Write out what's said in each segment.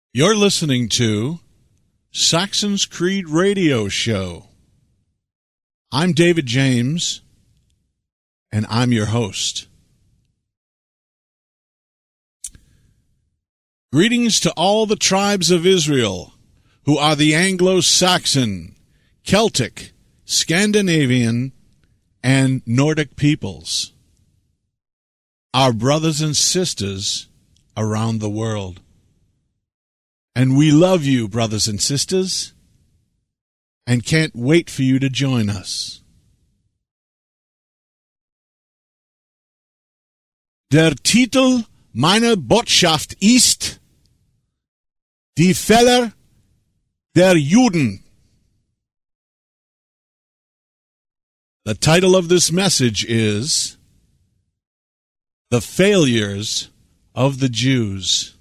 You're listening to Saxon's Creed Radio Show. I'm David James, and I'm your host. Greetings to all the tribes of Israel, who are the Anglo-Saxon, Celtic, Scandinavian, and Nordic peoples, our brothers and sisters around the world. And we love you, brothers and sisters, and can't wait for you to join us. Der Titel meiner Botschaft ist Die Fehler der Juden. The title of this message is The Failures of the Jews.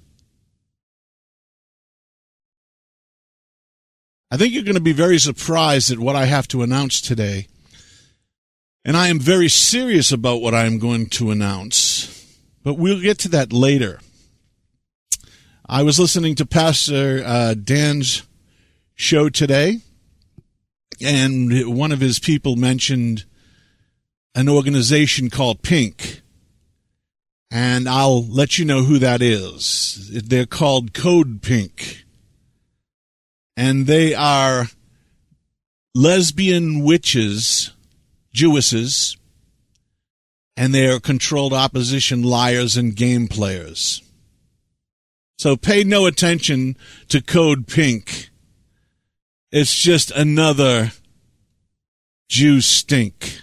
I think you're going to be very surprised at what I have to announce today. And I am very serious about what I am going to announce. But we'll get to that later. I was listening to Pastor Dan's show today, and one of his people mentioned an organization called Pink. And I'll let you know who that is. They're called Code Pink. And they are lesbian witches, Jewesses, and they are controlled opposition liars and game players. So pay no attention to Code Pink. It's just another Jew stink.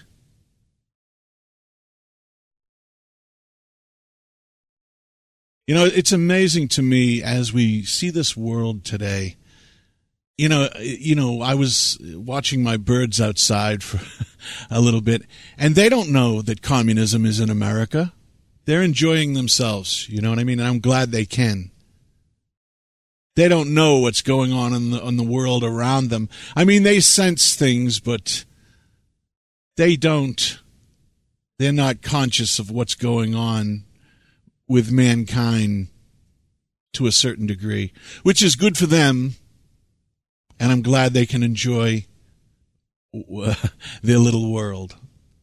You know, it's amazing to me as we see this world today. You know, I was watching my birds outside for a little bit, and they don't know that communism is in America. They're enjoying themselves, you know what I mean? And I'm glad they can. They don't know what's going on in the world around them. I mean, they sense things, but they don't. They're not conscious of what's going on with mankind to a certain degree, which is good for them. And I'm glad they can enjoy their little world.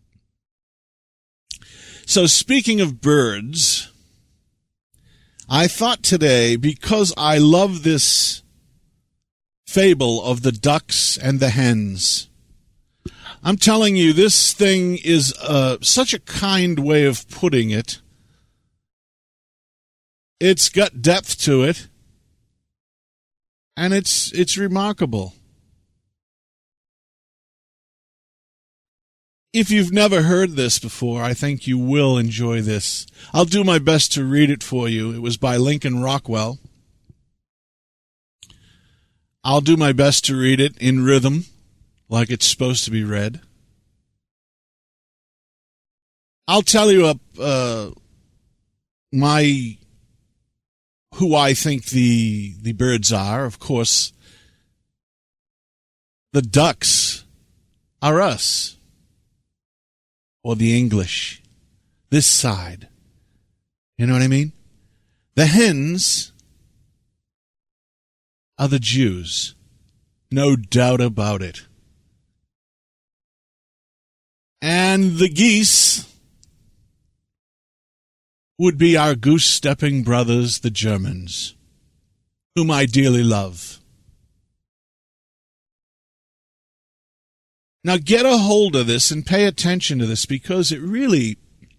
So speaking of birds, I thought today, because I love this fable of the ducks and the hens, I'm telling you, this thing is such a kind way of putting it. It's got depth to it. And it's remarkable. If you've never heard this before, I think you will enjoy this. I'll do my best to read it for you. It was by Lincoln Rockwell. I'll do my best to read it in rhythm, like it's supposed to be read. I'll tell you who I think the birds are. Of course, the ducks are us, or the English, this side. You know what I mean? The hens are the Jews, no doubt about it. And the geese would be our goose-stepping brothers, the Germans, whom I dearly love. Now get a hold of this and pay attention to this, because it really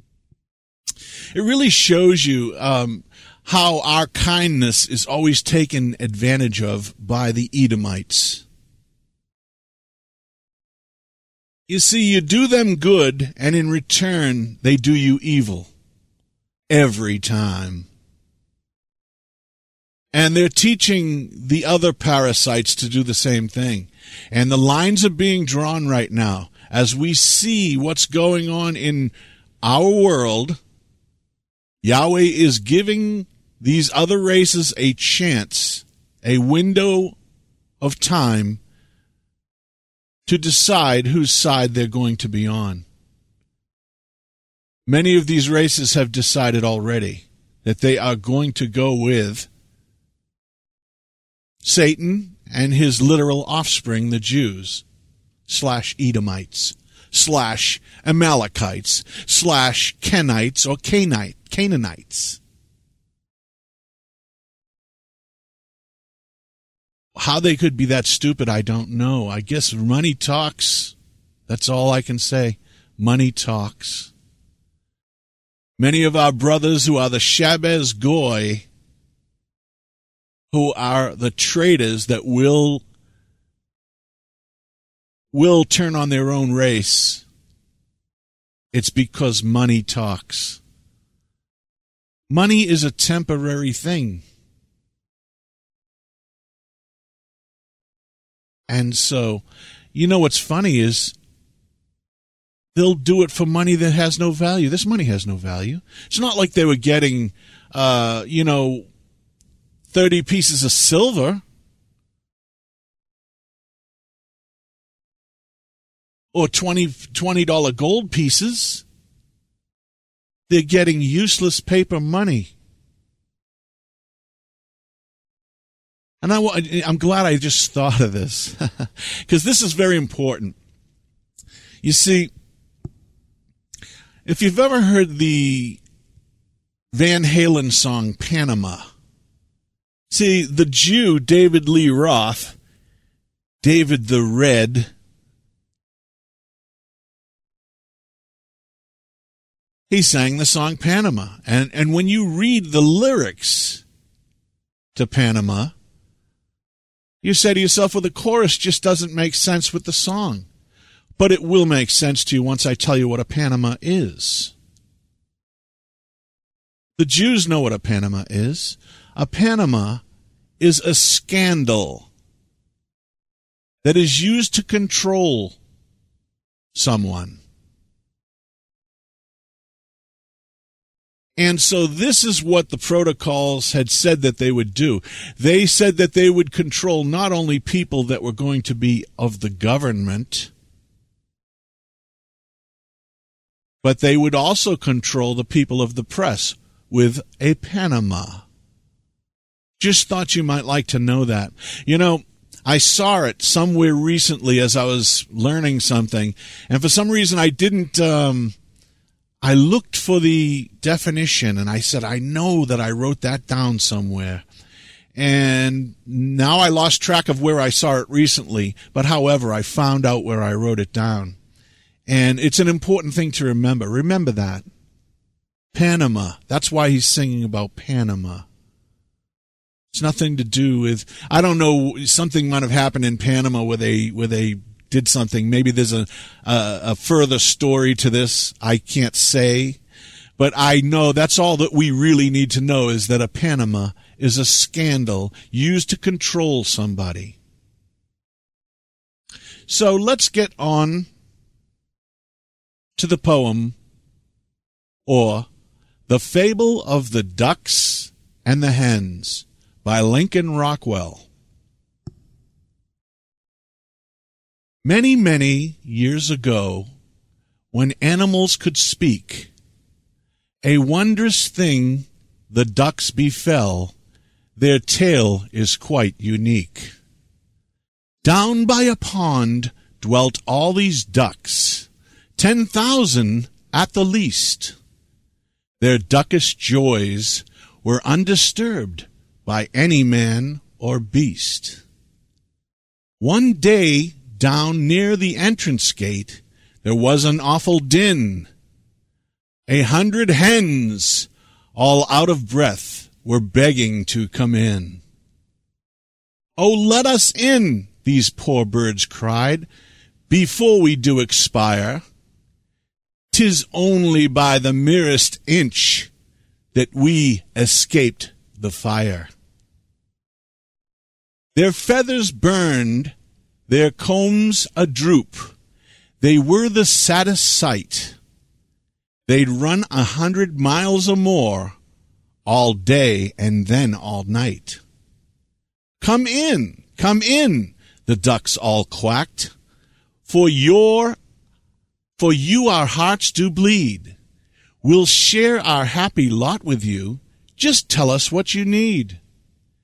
shows you how our kindness is always taken advantage of by the Edomites. You see, you do them good, and in return, they do you evil. Every time. And they're teaching the other parasites to do the same thing. And the lines are being drawn right now as we see what's going on in our world. Yahweh is giving these other races a chance, a window of time to decide whose side they're going to be on. Many of these races have decided already that they are going to go with Satan and his literal offspring, the Jews, / Edomites, / Amalekites, / Kenites or Canaanites. How they could be that stupid, I don't know. I guess money talks. That's all I can say. Money talks. Many of our brothers who are the Shabbos Goy, who are the traitors that will turn on their own race, it's because money talks. Money is a temporary thing. And so, you know what's funny is they'll do it for money that has no value. This money has no value. It's not like they were getting, 30 pieces of silver or $20 gold pieces. They're getting useless paper money. And I'm glad I just thought of this, because this is very important. You see, if you've ever heard the Van Halen song Panama, see, the Jew, David Lee Roth, David the Red, he sang the song Panama. And when you read the lyrics to Panama, you say to yourself, well, the chorus just doesn't make sense with the song. But it will make sense to you once I tell you what a Panama is. The Jews know what a Panama is. A Panama is a scandal that is used to control someone. And so this is what the protocols had said that they would do. They said that they would control not only people that were going to be of the government, but they would also control the people of the press with a Panama. Just thought you might like to know that. You know, I saw it somewhere recently as I was learning something, and for some reason I didn't... I looked for the definition, and I said, I know that I wrote that down somewhere. And now I lost track of where I saw it recently, but however, I found out where I wrote it down. And it's an important thing to remember. Remember that. Panama. That's why he's singing about Panama. It's nothing to do with, I don't know, something might have happened in Panama where they did something. Maybe there's a further story to this. I can't say. But I know that's all that we really need to know, is that a Panama is a scandal used to control somebody. So let's get on to the poem, or The Fable of the Ducks and the Hens by Lincoln Rockwell. Many, many years ago, when animals could speak, a wondrous thing the ducks befell. Their tale is quite unique. Down by a pond dwelt all these ducks, 10,000 at the least. Their duckish joys were undisturbed by any man or beast. One day, down near the entrance gate, there was an awful din. 100 hens, all out of breath, were begging to come in. "Oh, let us in," these poor birds cried, "before we do expire. 'Tis only by the merest inch that we escaped the fire." Their feathers burned, their combs a-droop. They were the saddest sight. They'd run 100 miles or more, all day and then all night. Come in, the ducks all quacked, for you our hearts do bleed. We'll share our happy lot with you, just tell us what you need.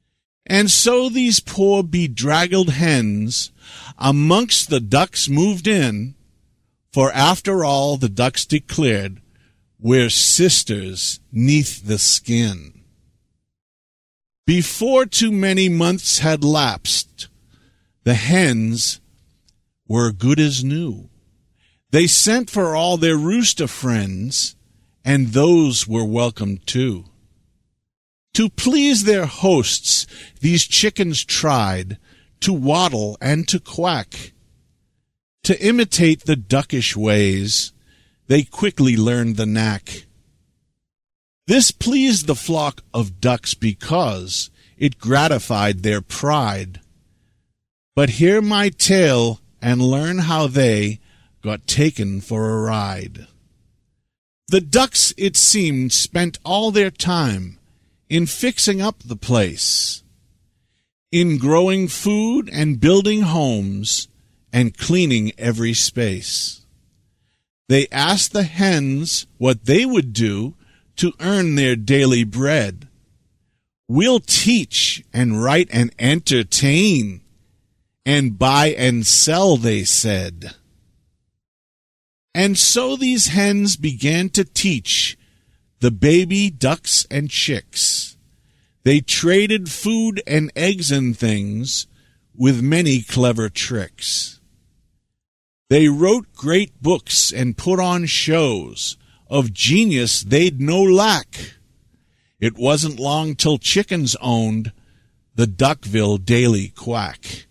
And so these poor bedraggled hens amongst the ducks moved in, for after all the ducks declared, we're sisters 'neath the skin. Before too many months had lapsed, the hens were good as new. They sent for all their rooster friends, and those were welcome too. To please their hosts, these chickens tried to waddle and to quack. To imitate the duckish ways, they quickly learned the knack. This pleased the flock of ducks because it gratified their pride. But hear my tale and learn how they got taken for a ride. The ducks, it seemed, spent all their time in fixing up the place, in growing food and building homes and cleaning every space. They asked the hens what they would do to earn their daily bread. We'll teach and write and entertain, and buy and sell, they said. And so these hens began to teach the baby ducks and chicks. They traded food and eggs and things with many clever tricks. They wrote great books and put on shows. Of genius they'd no lack. It wasn't long till chickens owned the Duckville Daily Quack.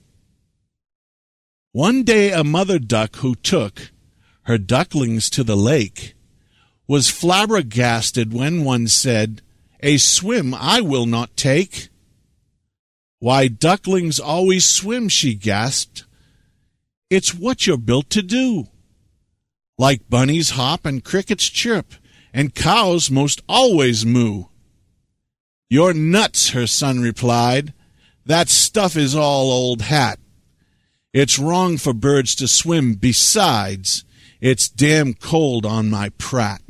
One day a mother duck who took her ducklings to the lake was flabbergasted when one said, "A swim I will not take." "Why, ducklings always swim," she gasped. "It's what you're built to do. Like bunnies hop and crickets chirp, and cows most always moo." "You're nuts," her son replied. "That stuff is all old hat. It's wrong for birds to swim. Besides, it's damn cold on my prat."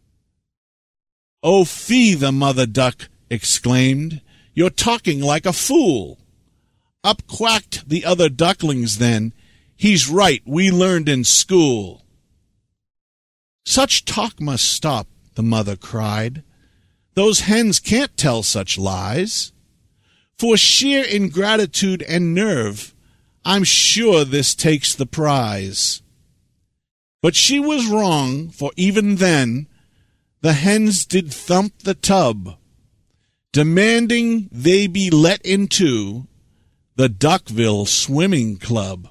"Oh, fie," the mother duck exclaimed. "You're talking like a fool." Up quacked the other ducklings then. "He's right, we learned in school." "Such talk must stop," the mother cried. "Those hens can't tell such lies. For sheer ingratitude and nerve, I'm sure this takes the prize." But she was wrong, for even then the hens did thump the tub, demanding they be let into the Duckville Swimming Club.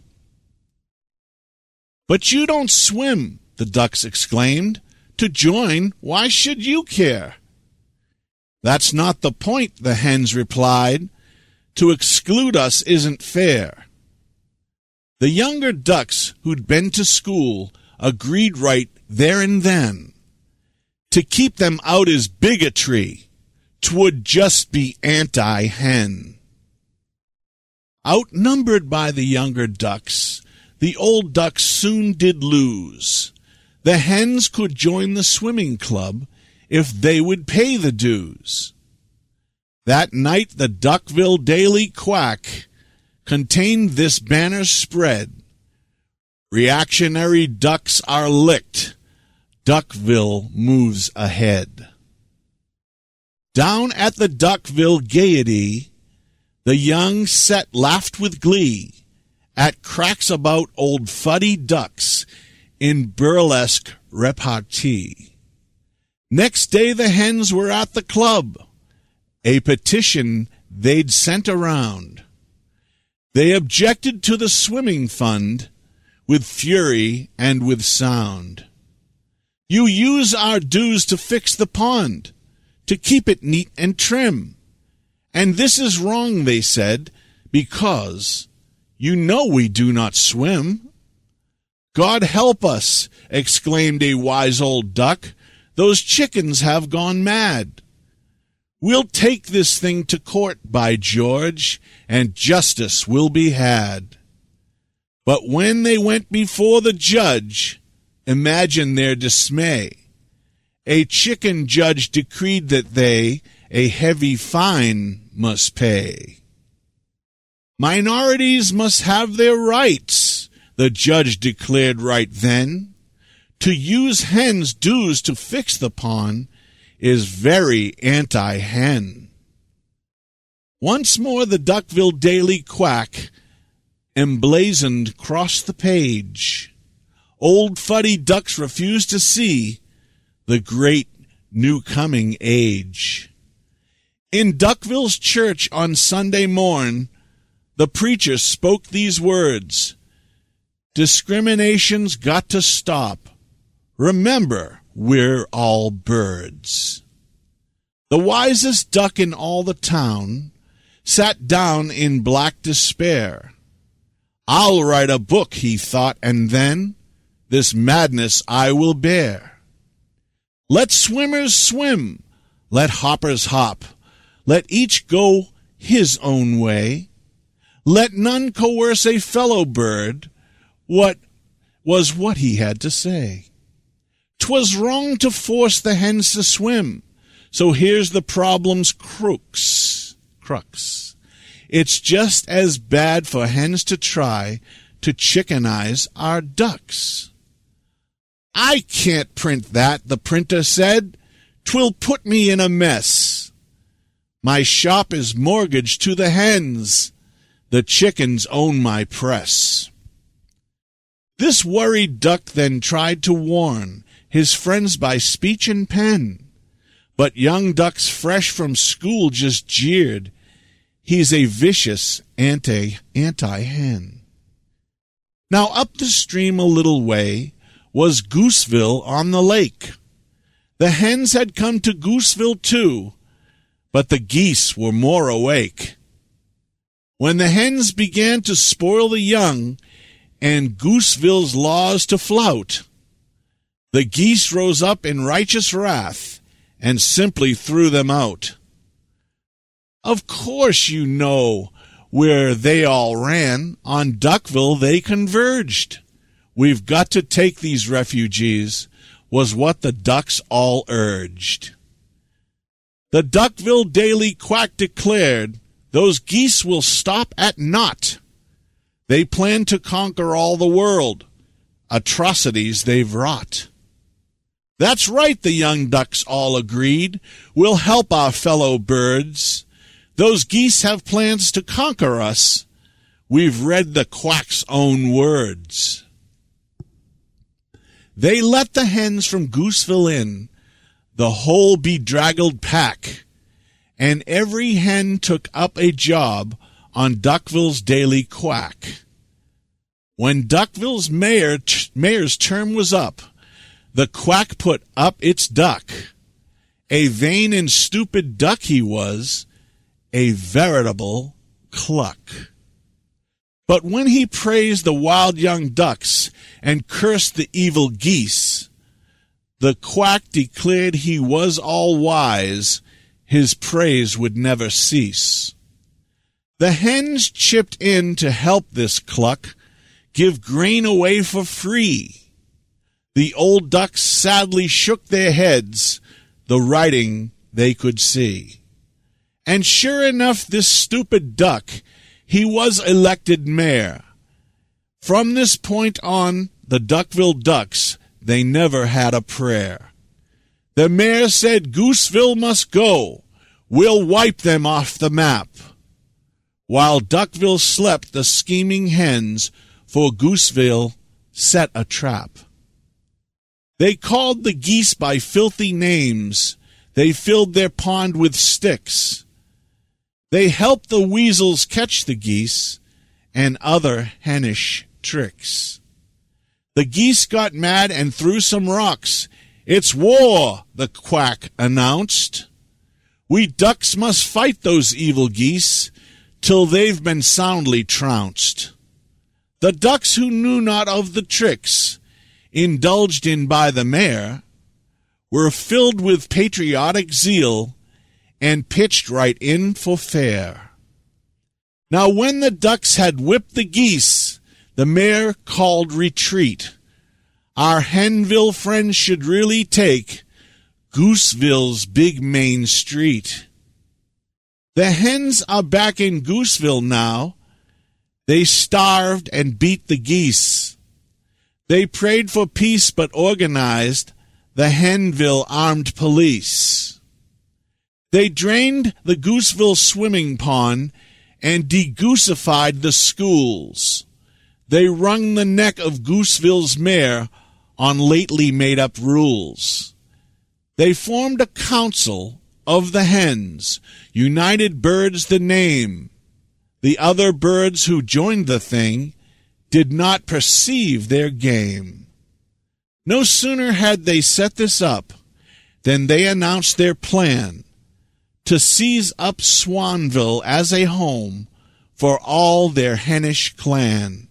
"But you don't swim," the ducks exclaimed. "To join, why should you care?" "That's not the point," the hens replied. "To exclude us isn't fair." The younger ducks who'd been to school agreed right there and then. To keep them out is bigotry. 'Twould just be anti-hen. Outnumbered by the younger ducks, the old ducks soon did lose. The hens could join the swimming club if they would pay the dues. That night the Duckville Daily Quack contained this banner spread: "Reactionary ducks are licked. Duckville moves ahead." Down at the Duckville Gaiety, the young set laughed with glee at cracks about old fuddy ducks in burlesque repartee. Next day the hens were at the club, a petition they'd sent around. They objected to the swimming fund with fury and with sound. "You use our dues to fix the pond, to keep it neat and trim. And this is wrong," they said, "because you know we do not swim." "God help us," exclaimed a wise old duck, "those chickens have gone mad. We'll take this thing to court, by George, and justice will be had." But when they went before the judge, imagine their dismay. A chicken judge decreed that they a heavy fine must pay. Minorities must have their rights, the judge declared right then. To use hens' dues to fix the pond is very anti-hen. Once more the Duckville Daily Quack emblazoned across the page. Old fuddy ducks refuse to see the great new coming age. In Duckville's church on Sunday morn, the preacher spoke these words: discrimination's got to stop. Remember, we're all birds. The wisest duck in all the town sat down in black despair. I'll write a book, he thought, and then this madness I will bear. Let swimmers swim, let hoppers hop, let each go his own way. Let none coerce a fellow bird. What he had to say. 'Twas wrong to force the hens to swim, so here's the problem's crux. It's just as bad for hens to try to chickenize our ducks. I can't print that, the printer said. 'Twill put me in a mess. My shop is mortgaged to the hens. The chickens own my press. This worried duck then tried to warn his friends by speech and pen, but young ducks fresh from school just jeered. He's a vicious anti-hen. Now up the stream a little way was Gooseville on the lake. The hens had come to Gooseville too, but the geese were more awake. When the hens began to spoil the young and Gooseville's laws to flout, the geese rose up in righteous wrath and simply threw them out. Of course you know where they all ran. On Duckville they converged. We've got to take these refugees, was what the ducks all urged. The Duckville Daily Quack declared, those geese will stop at naught. They plan to conquer all the world. Atrocities they've wrought. That's right, the young ducks all agreed. We'll help our fellow birds. Those geese have plans to conquer us. We've read the quack's own words. They let the hens from Gooseville in, the whole bedraggled pack, and every hen took up a job on Duckville's Daily Quack. When Duckville's mayor's term was up, the quack put up its duck. A vain and stupid duck he was, a veritable cluck. But when he praised the wild young ducks and cursed the evil geese, the quack declared he was all wise, his praise would never cease. The hens chipped in to help this cluck give grain away for free. The old ducks sadly shook their heads, the writing they could see. And sure enough, this stupid duck, he was elected mayor. From this point on, the Duckville Ducks, they never had a prayer. The mayor said Gooseville must go. We'll wipe them off the map. While Duckville slept, the scheming hens for Gooseville set a trap. They called the geese by filthy names. They filled their pond with sticks. They helped the weasels catch the geese and other hennish tricks. The geese got mad and threw some rocks. It's war, the quack announced. We ducks must fight those evil geese till they've been soundly trounced. The ducks who knew not of the tricks indulged in by the mayor were filled with patriotic zeal and pitched right in for fair. Now when the ducks had whipped the geese, the mayor called retreat. Our Henville friends should really take Gooseville's big main street. The hens are back in Gooseville now. They starved and beat the geese. They prayed for peace but organized the Henville Armed Police. They drained the Gooseville swimming pond and degoosified the schools. They wrung the neck of Gooseville's mayor on lately made-up rules. They formed a council of the hens, United Birds the name. The other birds who joined the thing did not perceive their game. No sooner had they set this up than they announced their plan to seize up Swanville as a home for all their henish clan.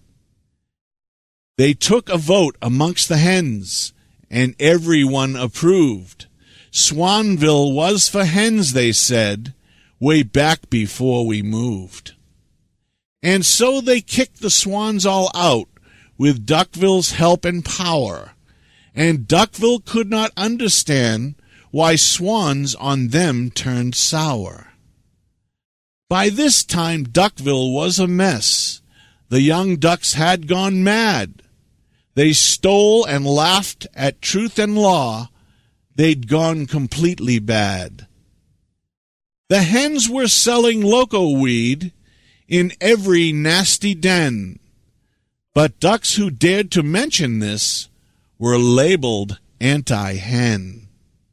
They took a vote amongst the hens, and everyone approved. Swanville was for hens, they said, way back before we moved. And so they kicked the swans all out with Duckville's help and power, and Duckville could not understand why swans on them turned sour. By this time Duckville was a mess. The young ducks had gone mad. They stole and laughed at truth and law. They'd gone completely bad. The hens were selling loco weed in every nasty den, but ducks who dared to mention this were labeled anti-hen.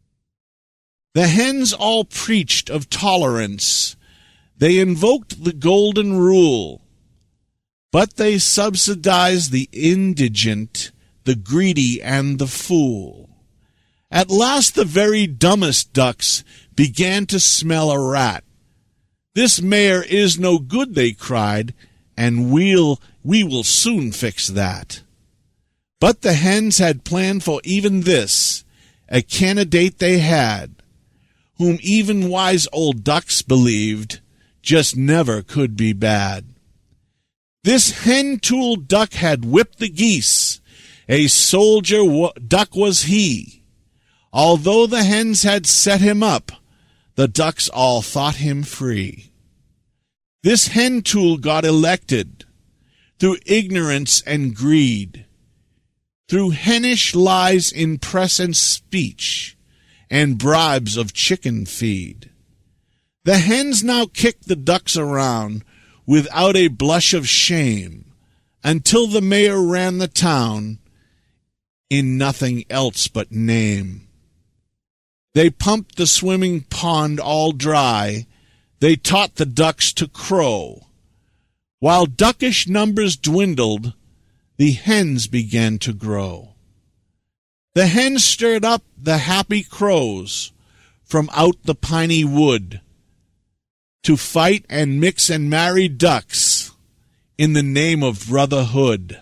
The hens all preached of tolerance. They invoked the golden rule, but they subsidized the indigent, the greedy, and the fool. At last the very dumbest ducks began to smell a rat. This mayor is no good, they cried, and we will soon fix that. But the hens had planned for even this. A candidate they had, whom even wise old ducks believed just never could be bad. This hen-tooled duck had whipped the geese. A soldier duck was he. Although the hens had set him up, the ducks all thought him free. This hen-tool got elected through ignorance and greed, through henish lies in press and speech, and bribes of chicken feed. The hens now kicked the ducks around without a blush of shame, until the mayor ran the town in nothing else but name. They pumped the swimming pond all dry. They taught the ducks to crow. While duckish numbers dwindled, the hens began to grow. The hens stirred up the happy crows from out the piney wood to fight and mix and marry ducks in the name of brotherhood.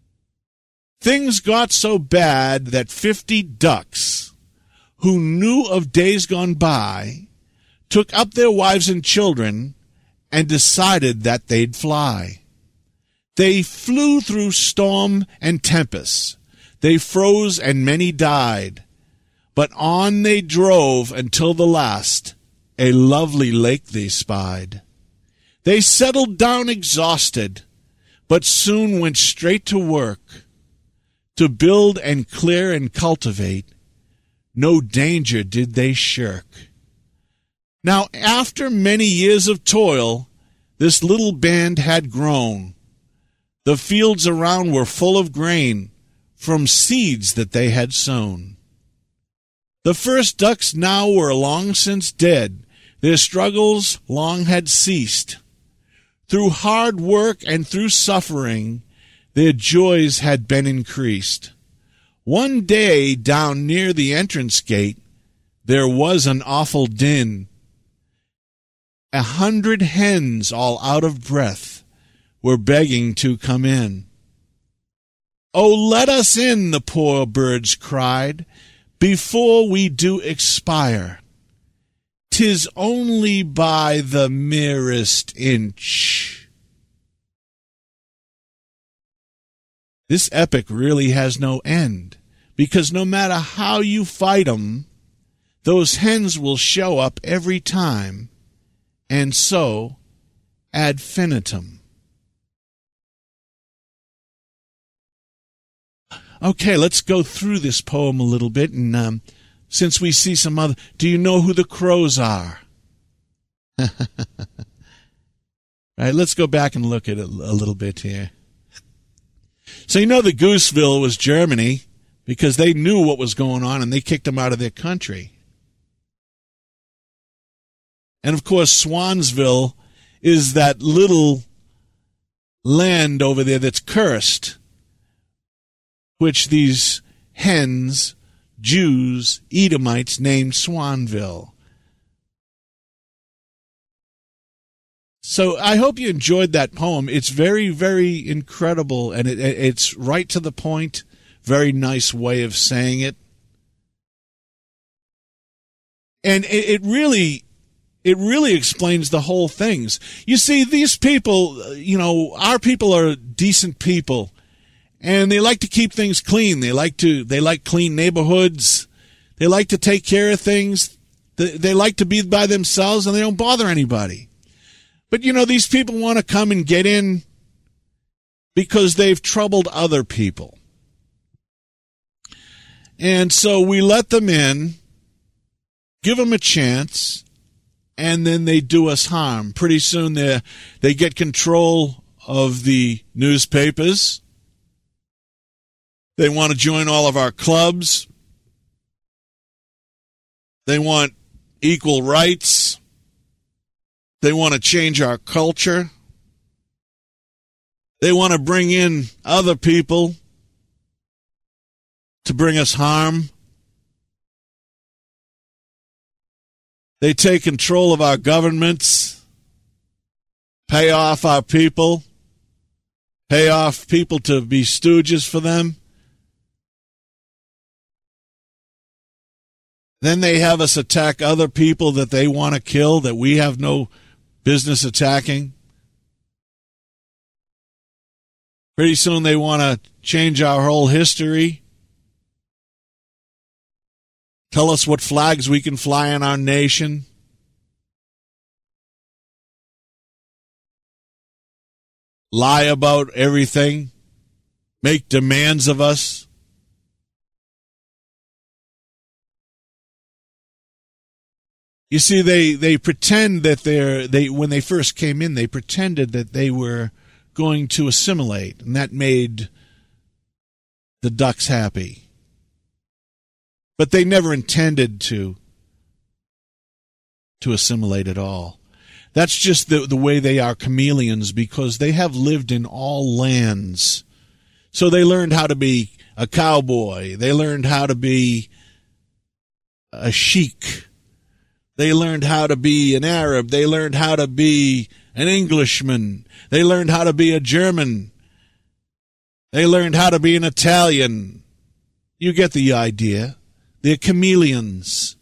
Things got so bad that 50 ducks, who knew of days gone by, took up their wives and children and decided that they'd fly. They flew through storm and tempest. They froze and many died. But on they drove until the last a lovely lake they spied. They settled down exhausted, but soon went straight to work to build and clear and cultivate. No danger did they shirk. Now, after many years of toil, this little band had grown. The fields around were full of grain from seeds that they had sown. The first ducks now were long since dead. Their struggles long had ceased. Through hard work and through suffering, their joys had been increased. One day, down near the entrance gate, there was an awful din. 100 hens, all out of breath, were begging to come in. "Oh, let us in," the poor birds cried, "before we do expire. 'Tis only by the merest inch." This epic really has no end, because no matter how you fight 'em, those hens will show up every time, and so ad infinitum. Okay, let's go through this poem a little bit, and since we see some other... Do you know who the crows are? Right, let's go back and look at it a little bit here. So you know that Gooseville was Germany because they knew what was going on and they kicked them out of their country. And of course, Swansville is that little land over there that's cursed, which these hens, Jews, Edomites named Swanville. So I hope you enjoyed that poem. It's very, very incredible, and it's right to the point. Very nice way of saying it. And it really explains the whole things. You see, these people, our people are decent people, and they like to keep things clean. They like clean neighborhoods. They like to take care of things. They like to be by themselves, and they don't bother anybody. But, these people want to come and get in because they've troubled other people. And so we let them in, give them a chance, and then they do us harm. Pretty soon they get control of the newspapers. They want to join all of our clubs. They want equal rights. They want to change our culture. They want to bring in other people to bring us harm. They take control of our governments, pay off our people, pay off people to be stooges for them. Then they have us attack other people that they want to kill that we have no business attacking. Pretty soon they want to change our whole history. Tell us what flags we can fly in our nation. Lie about everything. Make demands of us. You see, they pretend that when they first came in, they pretended that they were going to assimilate, and that made the ducks happy. But they never intended to assimilate at all. That's just the way they are chameleons, because they have lived in all lands. So they learned how to be a cowboy. They learned how to be a sheik. They learned how to be an Arab. They learned how to be an Englishman. They learned how to be a German. They learned how to be an Italian. You get the idea. They're chameleons.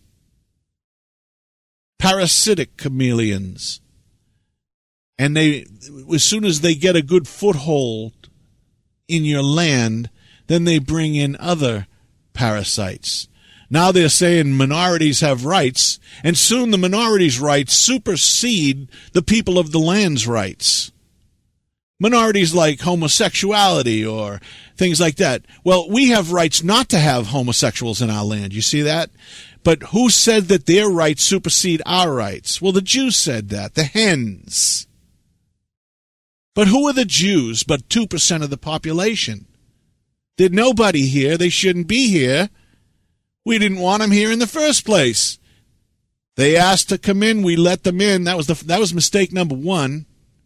Parasitic chameleons. And as soon as they get a good foothold in your land, then they bring in other parasites. Now they're saying minorities have rights, and soon the minorities' rights supersede the people of the land's rights. Minorities like homosexuality or things like that. Well, we have rights not to have homosexuals in our land. You see that? But who said that their rights supersede our rights? Well, the Jews said that, the hens. But who are the Jews but 2% of the population? There's nobody here. They shouldn't be here. We didn't want them here in the first place. They asked to come in. We let them in. That was mistake number one.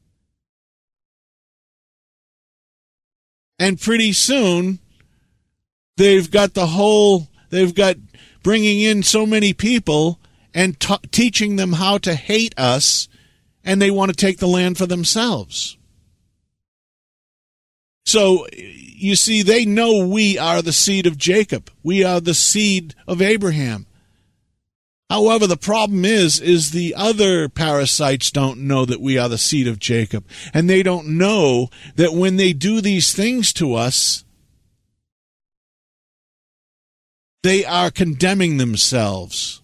And pretty soon, they've got bringing in so many people and teaching them how to hate us, and they want to take the land for themselves. So, you see, they know we are the seed of Jacob. We are the seed of Abraham. However, the problem is the other parasites don't know that we are the seed of Jacob. And they don't know that when they do these things to us, they are condemning themselves.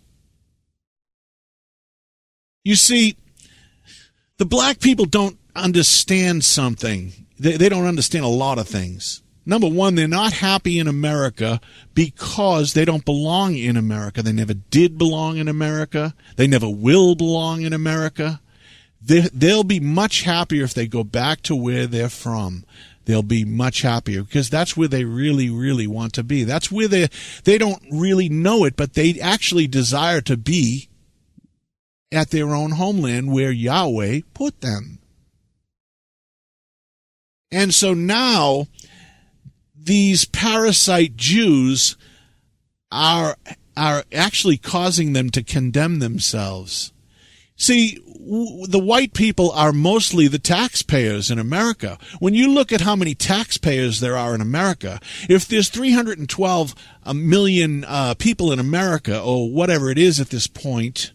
You see, the black people don't understand something. They don't understand a lot of things. Number one, they're not happy in America because they don't belong in America. They never did belong in America. They never will belong in America. They'll be much happier if they go back to where they're from. They'll be much happier because that's where they really, really want to be. That's where they don't really know it, but they actually desire to be at their own homeland where Yahweh put them. And so now these parasite Jews are actually causing them to condemn themselves. See, the white people are mostly the taxpayers in America. When you look at how many taxpayers there are in America, if there's 312 million people in America, or whatever it is at this point,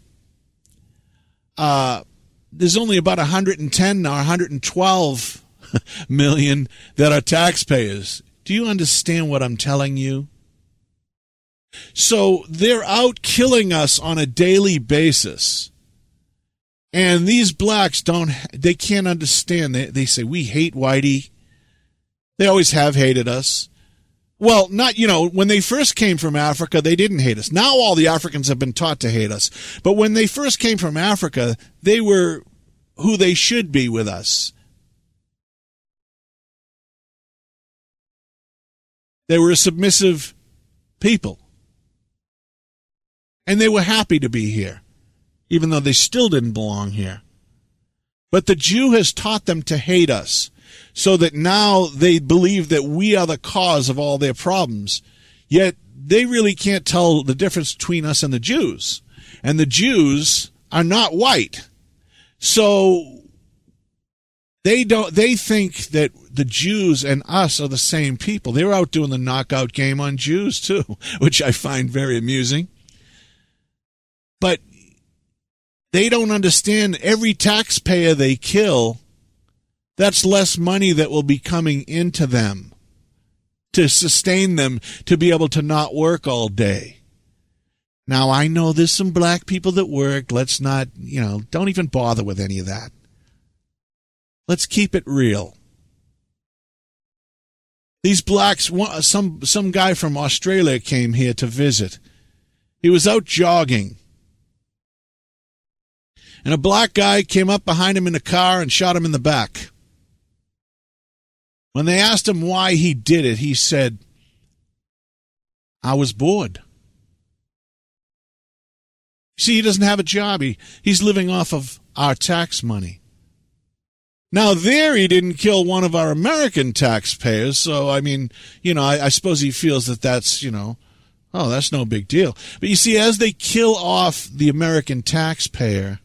there's only about 110 or 112 million that are taxpayers. Do you understand what I'm telling you? So they're out killing us on a daily basis. And these blacks they can't understand. They say, we hate Whitey. They always have hated us. Well, when they first came from Africa, they didn't hate us. Now all the Africans have been taught to hate us. But when they first came from Africa, they were who they should be with us. They were a submissive people. And they were happy to be here, even though they still didn't belong here. But the Jew has taught them to hate us, so that now they believe that we are the cause of all their problems. Yet they really can't tell the difference between us and the Jews. And the Jews are not white. So they think that the Jews and us are the same people. They're out doing the knockout game on Jews too, which I find very amusing. But they don't understand every taxpayer they kill, that's less money that will be coming into them to sustain them to be able to not work all day. Now, I know there's some black people that work. Let's not, don't even bother with any of that. Let's keep it real. These blacks, some guy from Australia came here to visit. He was out jogging. And a black guy came up behind him in a car and shot him in the back. When they asked him why he did it, he said, I was bored. See, he doesn't have a job. He's living off of our tax money. Now, there he didn't kill one of our American taxpayers, so, I suppose he feels that that's, that's no big deal. But you see, as they kill off the American taxpayer,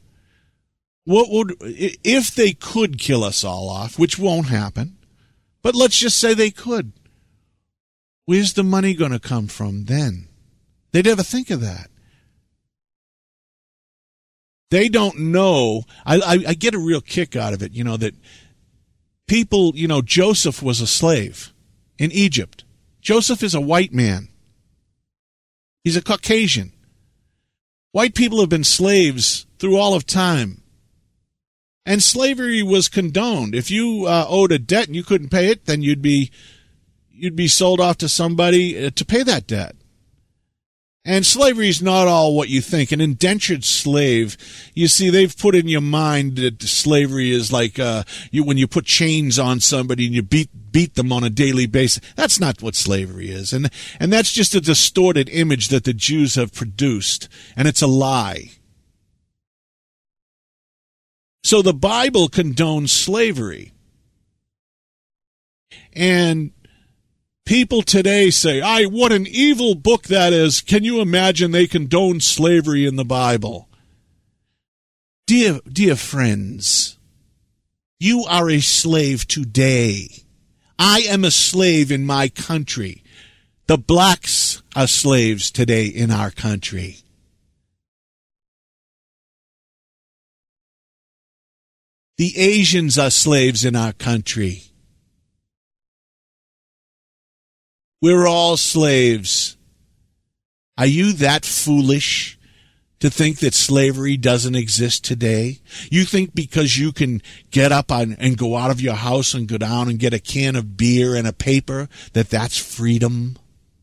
if they could kill us all off, which won't happen, but let's just say they could, where's the money going to come from then? They'd never think of that. They don't know. I get a real kick out of it, that people, Joseph was a slave in Egypt. Joseph is a white man. He's a Caucasian. White people have been slaves through all of time. And slavery was condoned. If you owed a debt and you couldn't pay it, then you'd be sold off to somebody to pay that debt. And slavery is not all what you think. An indentured slave, you see, they've put in your mind that slavery is like when you put chains on somebody and you beat them on a daily basis. That's not what slavery is. And that's just a distorted image that the Jews have produced. And it's a lie. So the Bible condones slavery. And people today say, what an evil book that is. Can you imagine they condone slavery in the Bible? Dear friends, you are a slave today. I am a slave in my country. The blacks are slaves today in our country. The Asians are slaves in our country. We're all slaves. Are you that foolish to think that slavery doesn't exist today? You think because you can get up and go out of your house and go down and get a can of beer and a paper that that's freedom?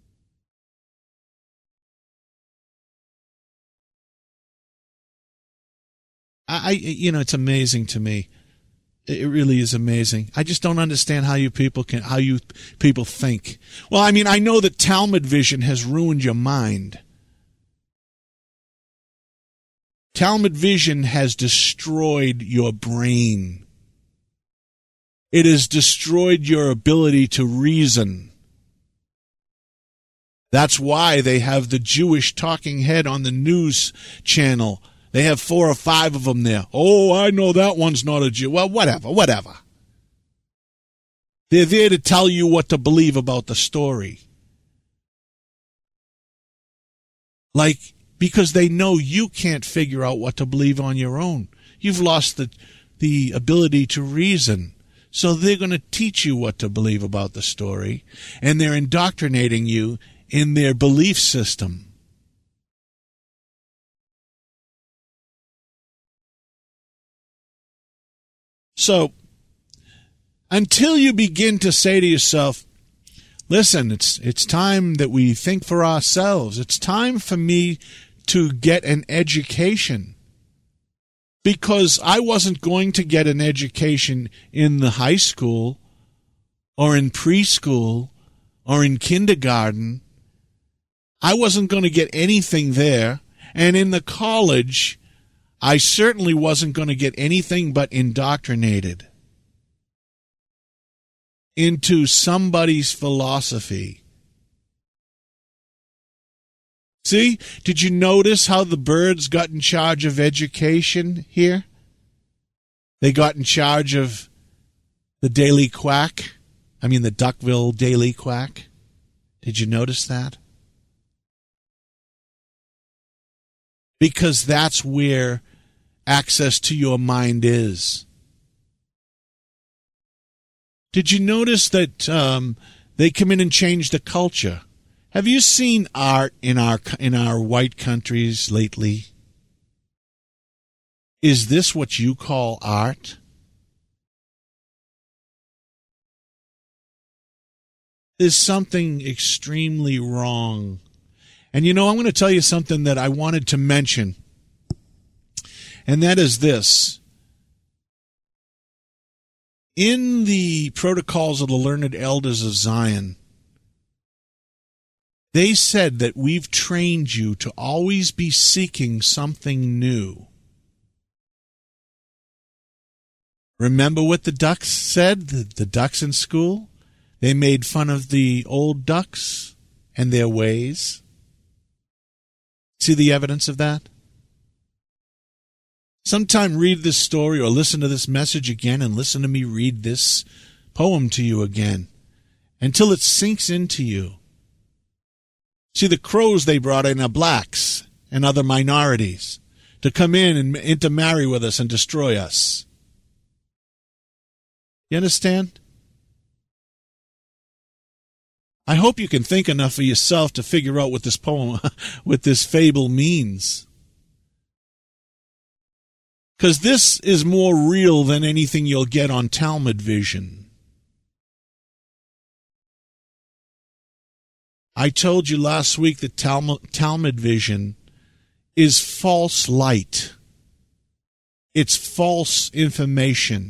It's amazing to me. It really is amazing. I just don't understand how you people think. Well, I mean, I know that Talmud vision has ruined your mind. Talmud vision has destroyed your brain. It has destroyed your ability to reason. That's why they have the Jewish talking head on the news channel. They have 4 or 5 of them there. Oh, I know that one's not a Jew. Well, whatever. They're there to tell you what to believe about the story. Because they know you can't figure out what to believe on your own. You've lost the ability to reason. So they're going to teach you what to believe about the story, and they're indoctrinating you in their belief system. So, until you begin to say to yourself, listen, it's time that we think for ourselves. It's time for me to get an education. Because I wasn't going to get an education in the high school or in preschool or in kindergarten. I wasn't going to get anything there. And in the college, I certainly wasn't going to get anything but indoctrinated into somebody's philosophy. See, did you notice how the Byrds got in charge of education here? They got in charge of the Daily Quack. The Duckville Daily Quack. Did you notice that? Because that's where access to your mind is. Did you notice that they come in and change the culture? Have you seen art in our white countries lately? Is this what you call art? There's something extremely wrong. And I'm going to tell you something that I wanted to mention. And that is this. In the Protocols of the Learned Elders of Zion, they said that we've trained you to always be seeking something new. Remember what the ducks said? The ducks in school? They made fun of the old ducks and their ways. See the evidence of that? Sometime read this story or listen to this message again and listen to me read this poem to you again until it sinks into you. See, the crows they brought in are blacks and other minorities to come in and intermarry with us and destroy us. You understand? I hope you can think enough for yourself to figure out what this poem, what this fable means. Because this is more real than anything you'll get on Talmud vision. I told you last week that Talmud vision is false light. It's false information.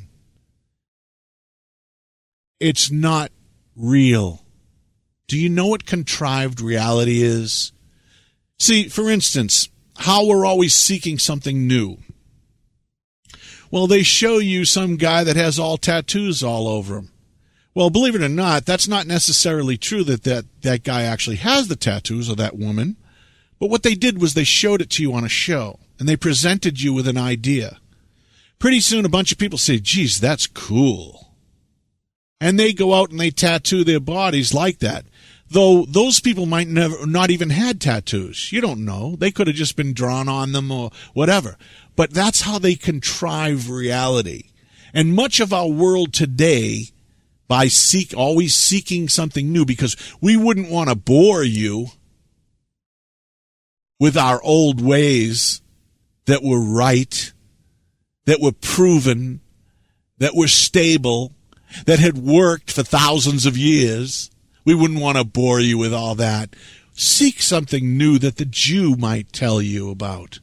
It's not real. Do you know what contrived reality is? See, for instance, how we're always seeking something new. Well, they show you some guy that has all tattoos all over him. Well, believe it or not, that's not necessarily true that guy actually has the tattoos, or that woman. But what they did was they showed it to you on a show, and they presented you with an idea. Pretty soon a bunch of people say, geez, that's cool. And they go out and they tattoo their bodies like that. Though those people might not even had tattoos. You don't know. They could have just been drawn on them or whatever. But that's how they contrive reality. And much of our world today, by always seeking something new, because we wouldn't want to bore you. with our old ways that were right, that were proven, that were stable, that had worked for thousands of years. We wouldn't want to bore you with all that. Seek something new that the Jew might tell you about.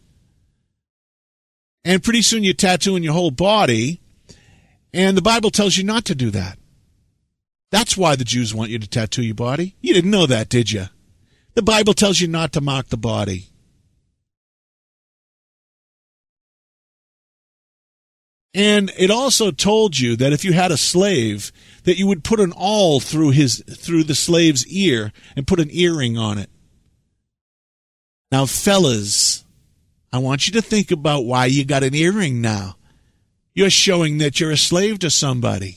And pretty soon you're tattooing your whole body, and the Bible tells you not to do that. That's why the Jews want you to tattoo your body. You didn't know that, did you? The Bible tells you not to mark the body. And it also told you that if you had a slave, that you would put an awl through the slave's ear and put an earring on it. Now, fellas, I want you to think about why you got an earring now. You're showing that you're a slave to somebody.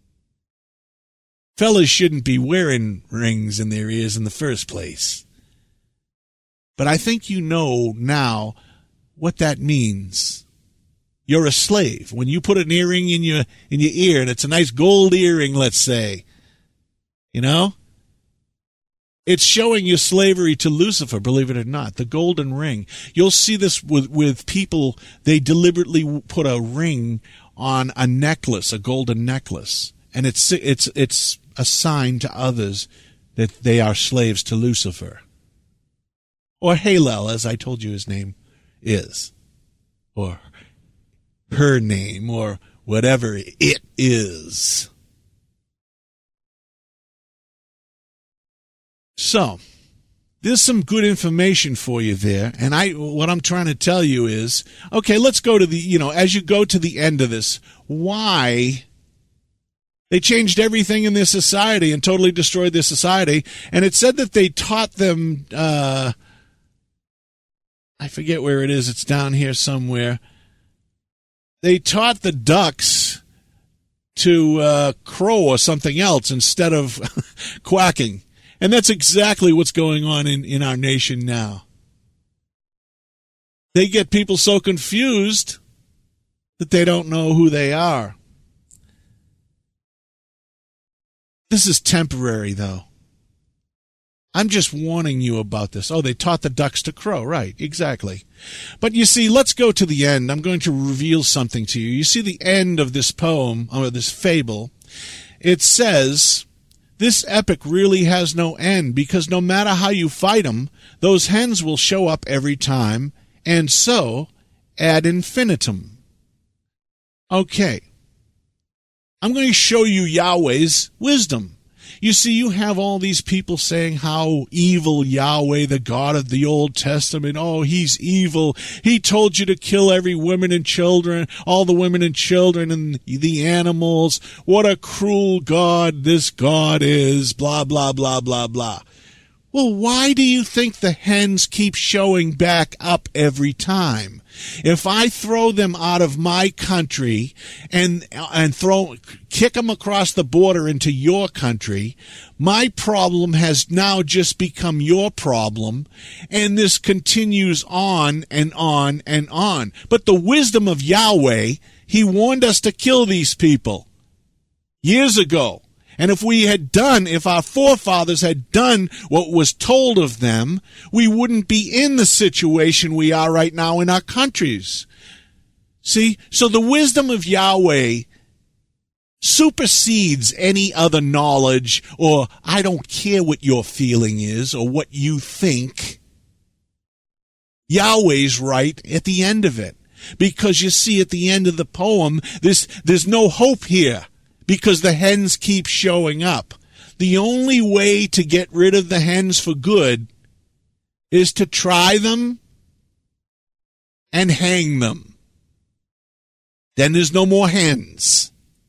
Fellas shouldn't be wearing rings in their ears in the first place. But I think you know now what that means. You're a slave. When you put an earring in your ear, and it's a nice gold earring, let's say, you know, it's showing your slavery to Lucifer, believe it or not, the golden ring. You'll see this with people. They deliberately put a ring on a necklace, a golden necklace, and it's a sign to others that they are slaves to Lucifer. Or Halel, as I told you his name is. Or her name, or whatever it is. So, there's some good information for you there, and what I'm trying to tell you is, okay, let's go to as you go to the end of this, why they changed everything in their society and totally destroyed their society, and it said that they taught them, I forget where it is, it's down here somewhere. They taught the ducks to crow or something else instead of quacking. And that's exactly what's going on in our nation now. They get people so confused that they don't know who they are. This is temporary, though. I'm just warning you about this. Oh, they taught the ducks to crow. Right, exactly. But you see, let's go to the end. I'm going to reveal something to you. You see the end of this poem, or this fable. It says, this epic really has no end, because no matter how you fight them, those hens will show up every time, and so ad infinitum. Okay. I'm going to show you Yahweh's wisdom. You see, you have all these people saying how evil Yahweh, the God of the Old Testament, oh, he's evil. He told you to kill every woman and children, all the women and children and the animals. What a cruel God this God is, blah, blah, blah, blah, blah. Well, why do you think the hens keep showing back up every time? If I throw them out of my country and kick them across the border into your country, my problem has now just become your problem, and this continues on and on and on. But the wisdom of Yahweh, he warned us to kill these people years ago. And if our forefathers had done what was told of them, we wouldn't be in the situation we are right now in our countries. See? So the wisdom of Yahweh supersedes any other knowledge, or I don't care what your feeling is or what you think. Yahweh's right at the end of it. Because you see, at the end of the poem, there's no hope here. Because the hens keep showing up. The only way to get rid of the hens for good is to try them and hang them. Then there's no more hens.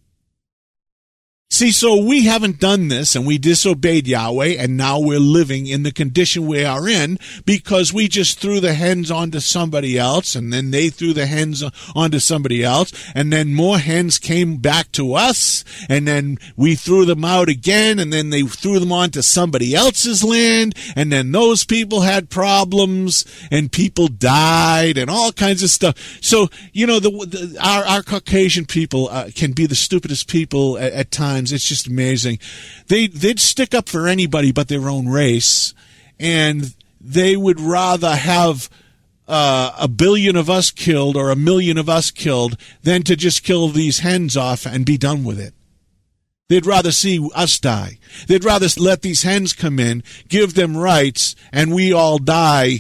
See, so we haven't done this, and we disobeyed Yahweh, and now we're living in the condition we are in because we just threw the hens onto somebody else, and then they threw the hens onto somebody else, and then more hens came back to us, and then we threw them out again, and then they threw them onto somebody else's land, and then those people had problems, and people died, and all kinds of stuff. So, our Caucasian people can be the stupidest people at times. It's just amazing. They'd stick up for anybody but their own race, and they would rather have a billion of us killed or a million of us killed than to just kill these hens off and be done with it. They'd rather see us die. They'd rather let these hens come in, give them rights, and we all die.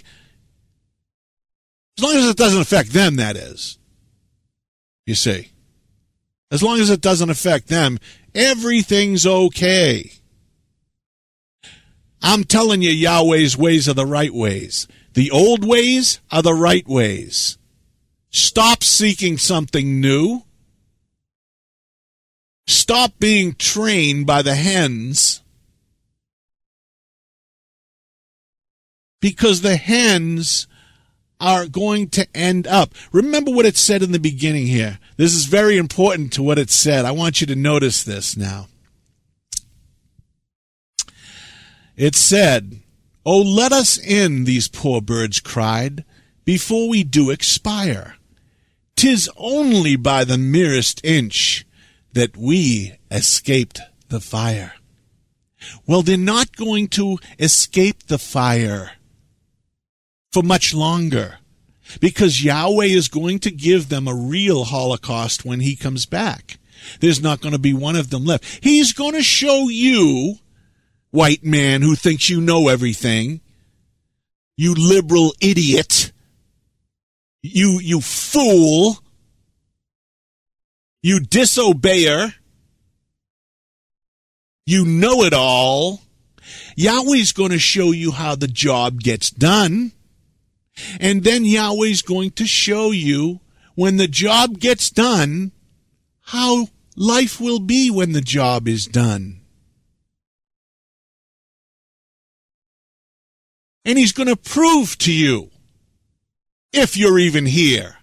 As long as it doesn't affect them, that is. You see. As long as it doesn't affect them, everything's okay. I'm telling you, Yahweh's ways are the right ways. The old ways are the right ways. Stop seeking something new. Stop being trained by the hens, because the hens are going to end up. Remember what it said in the beginning here. This is very important to what it said. I want you to notice this now. It said, "Oh, let us in," these poor birds cried, "before we do expire. 'Tis only by the merest inch that we escaped the fire." Well, they're not going to escape the fire for much longer, because Yahweh is going to give them a real Holocaust when he comes back. There's not going to be one of them left. He's going to show you, white man who thinks you know everything, you liberal idiot, you fool, you disobeyer, you know-it-all. Yahweh's going to show you how the job gets done. And then Yahweh's going to show you, when the job gets done, how life will be when the job is done. And he's going to prove to you, if you're even here,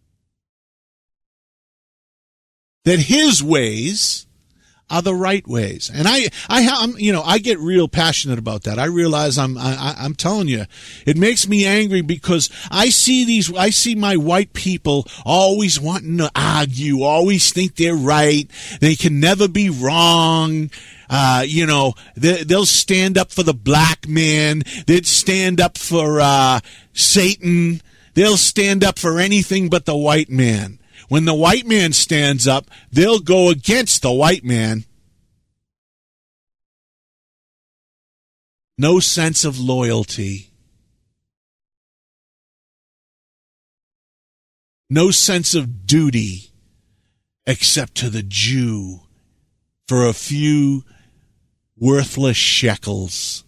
that his ways are the right ways. And I get real passionate about that. I realize I'm telling you, it makes me angry, because I see my white people always wanting to argue, always think they're right. They can never be wrong. They'll stand up for the black man. They'd stand up for Satan. They'll stand up for anything but the white man. When the white man stands up, they'll go against the white man. No sense of loyalty. No sense of duty, except to the Jew for a few worthless shekels.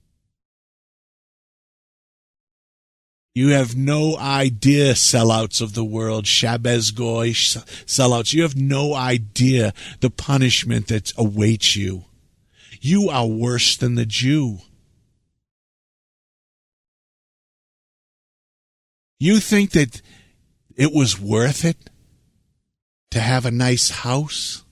You have no idea, sellouts of the world, Shabbos Goy sellouts. You have no idea the punishment that awaits you. You are worse than the Jew. You think that it was worth it to have a nice house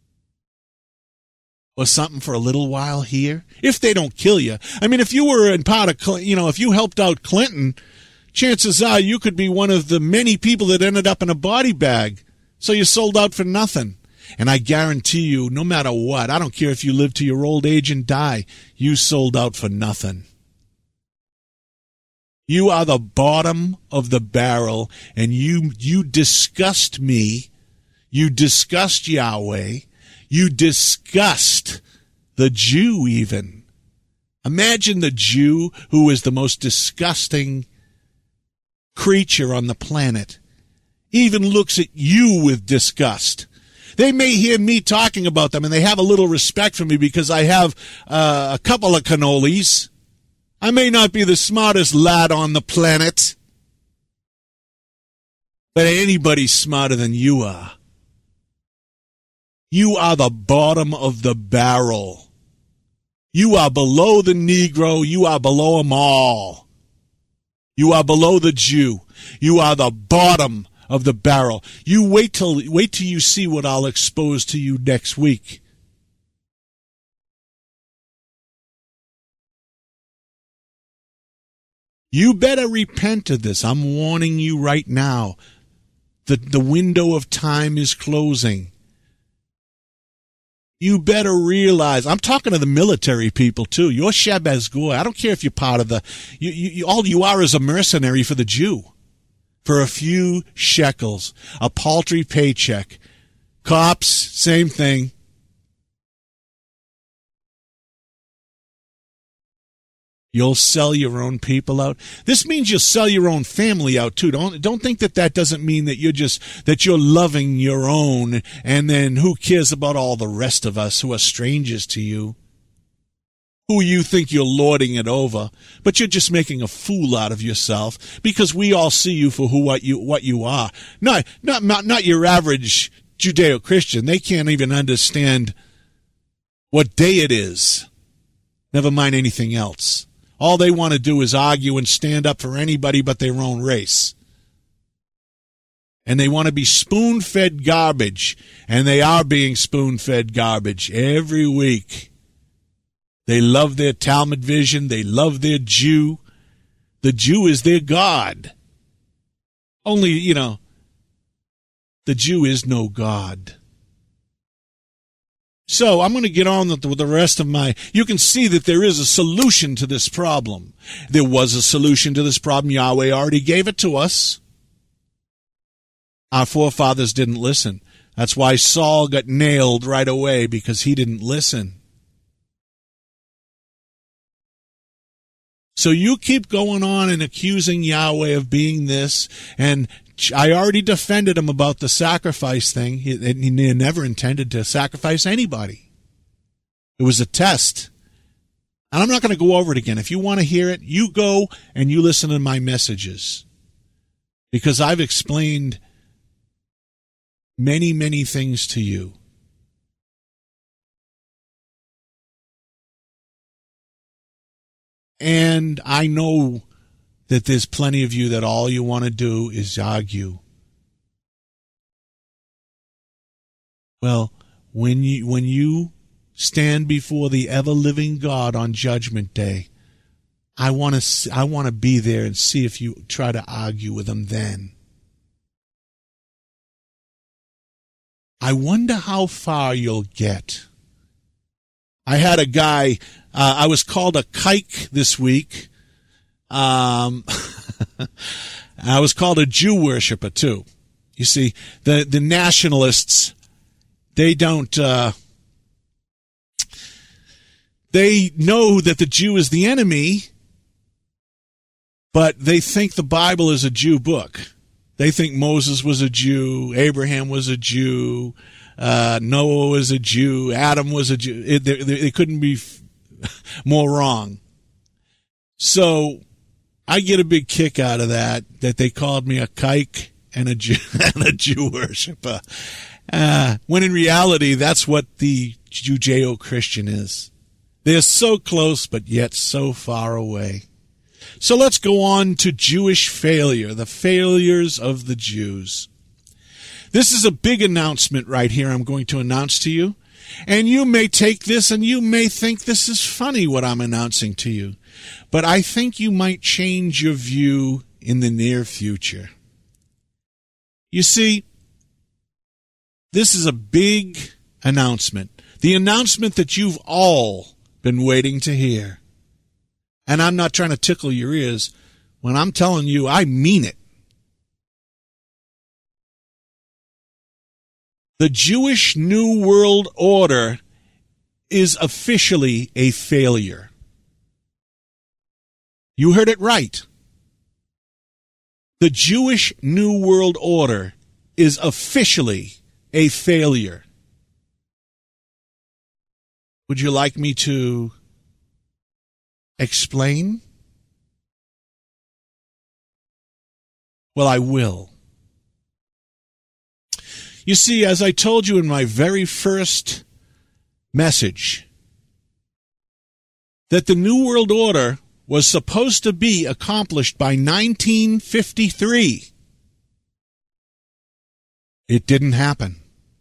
or something for a little while here? If they don't kill you. I mean, if you were in part of, if you helped out Clinton, chances are you could be one of the many people that ended up in a body bag. So you sold out for nothing. And I guarantee you, no matter what, I don't care if you live to your old age and die, you sold out for nothing. You are the bottom of the barrel, and you disgust me. You disgust Yahweh. You disgust the Jew even. Imagine the Jew, who is the most disgusting creature on the planet, even looks at you with disgust. They may hear me talking about them, and they have a little respect for me because I have a couple of cannolis. I may not be the smartest lad on the planet, but anybody's smarter than you are. You are the bottom of the barrel. You are below the Negro. You are below them all. You are below the Jew. You are the bottom of the barrel. You wait till you see what I'll expose to you next week. You better repent of this. I'm warning you right now. The window of time is closing. You better realize, I'm talking to the military people too. You're Shabaz Goy. I don't care if you're part of the, all you are is a mercenary for the Jew. For a few shekels, a paltry paycheck. Cops, same thing. You'll sell your own people out. This means you'll sell your own family out too. Don't think that doesn't mean that you're loving your own, and then who cares about all the rest of us who are strangers to you, who you think you're lording it over, but you're just making a fool out of yourself because we all see you for what you are. Not your average Judeo-Christian. They can't even understand what day it is. Never mind anything else. All they want to do is argue and stand up for anybody but their own race. And they want to be spoon-fed garbage, and they are being spoon-fed garbage every week. They love their Talmud vision. They love their Jew. The Jew is their God. Only, the Jew is no God. So I'm going to get on with the rest of you can see that there is a solution to this problem. There was a solution to this problem. Yahweh already gave it to us. Our forefathers didn't listen. That's why Saul got nailed right away, because he didn't listen. So you keep going on and accusing Yahweh of being this, and I already defended him about the sacrifice thing. He never intended to sacrifice anybody. It was a test. And I'm not going to go over it again. If you want to hear it, you go and you listen to my messages. Because I've explained many, many things to you. And I know that there's plenty of you that all you want to do is argue. Well, when you stand before the ever-living God on Judgment Day, I want to be there and see if you try to argue with him then. I wonder how far you'll get. I had a guy, I was called a kike this week. I was called a Jew worshiper too. You see, the nationalists, they don't, they know that the Jew is the enemy, but they think the Bible is a Jew book. They think Moses was a Jew, Abraham was a Jew, Noah was a Jew, Adam was a Jew. They couldn't be more wrong. So I get a big kick out of that they called me a kike and a Jew worshiper. When in reality, that's what the Judeo-Christian is. They're so close, but yet so far away. So let's go on to Jewish failure, the failures of the Jews. This is a big announcement right here I'm going to announce to you. And you may take this and you may think this is funny what I'm announcing to you. But I think you might change your view in the near future. You see, this is a big announcement. The announcement that you've all been waiting to hear. And I'm not trying to tickle your ears. When I'm telling you, I mean it. The Jewish New World Order is officially a failure. You heard it right. The Jewish New World Order is officially a failure. Would you like me to explain? Well, I will. You see, as I told you in my very first message, that the New World Order was supposed to be accomplished by 1953. It didn't happen.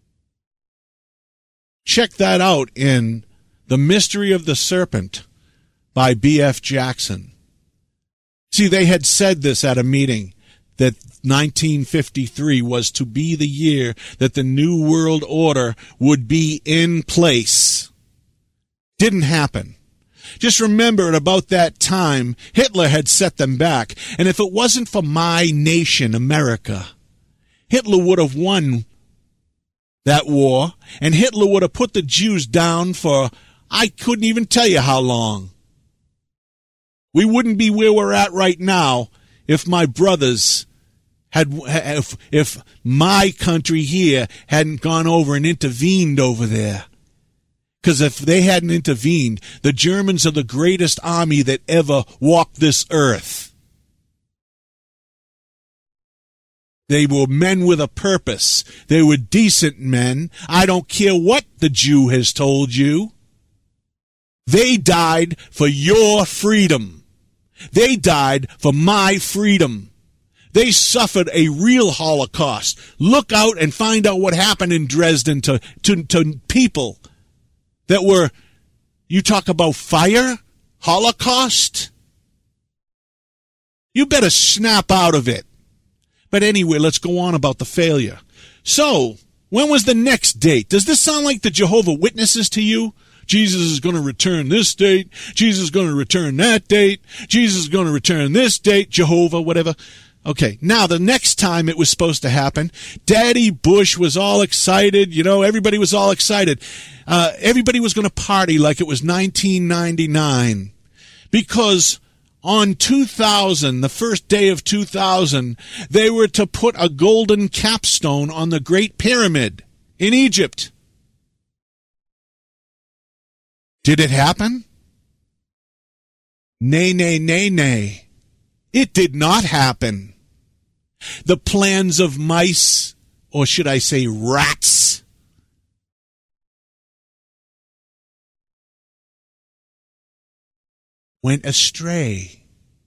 Check that out in The Mystery of the Serpent by B.F. Jackson. See, they had said this at a meeting, that 1953 was to be the year that the New World Order would be in place. Didn't happen. Just remember, at about that time, Hitler had set them back. And if it wasn't for my nation, America, Hitler would have won that war, and Hitler would have put the Jews down for, I couldn't even tell you how long. We wouldn't be where we're at right now if my brothers if my country here hadn't gone over and intervened over there. Because if they hadn't intervened, the Germans are the greatest army that ever walked this earth. They were men with a purpose. They were decent men. I don't care what the Jew has told you. They died for your freedom. They died for my freedom. They suffered a real Holocaust. Look out and find out what happened in Dresden to people that were, you talk about fire, Holocaust? You better snap out of it. But anyway, let's go on about the failure. So, when was the next date? Does this sound like the Jehovah's Witnesses to you? Jesus is going to return this date. Jesus is going to return that date. Jesus is going to return this date. Jehovah, whatever. Okay, now the next time it was supposed to happen, Daddy Bush was all excited. You know, everybody was all excited. Everybody was going to party like it was 1999. Because on 2000, the first day of 2000, they were to put a golden capstone on the Great Pyramid in Egypt. Did it happen? Nay, nay, nay, nay. It did not happen. The plans of mice, or should I say rats, went astray.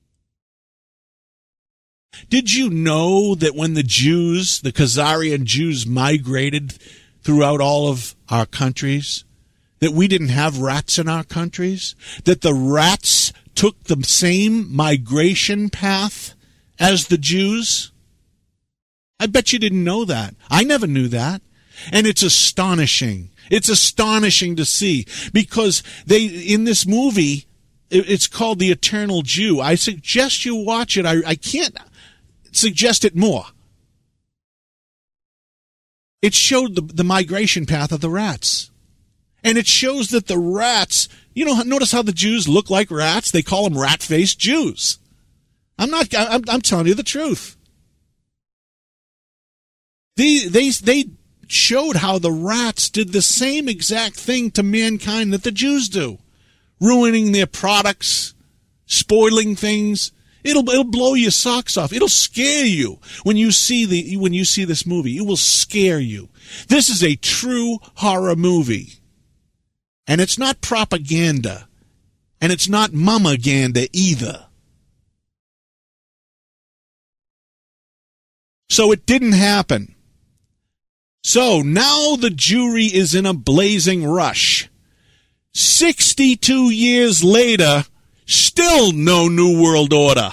Did you know that when the Jews, the Khazarian Jews, migrated throughout all of our countries, that we didn't have rats in our countries? That the rats took the same migration path as the Jews? I bet you didn't know that. I never knew that. And it's astonishing. It's astonishing to see, because in this movie, it's called The Eternal Jew. I suggest you watch it. I can't suggest it more. It showed the migration path of the rats. And it shows that the rats, you know, notice how the Jews look like rats? They call them rat-faced Jews. I'm telling you the truth. They showed how the rats did the same exact thing to mankind that the Jews do. Ruining their products, spoiling things. It'll blow your socks off. It'll scare you when you see this movie. It will scare you. This is a true horror movie. And it's not propaganda. And it's not mamaganda either. So it didn't happen. So now the Jewry is in a blazing rush. 62 years later, still no New World Order.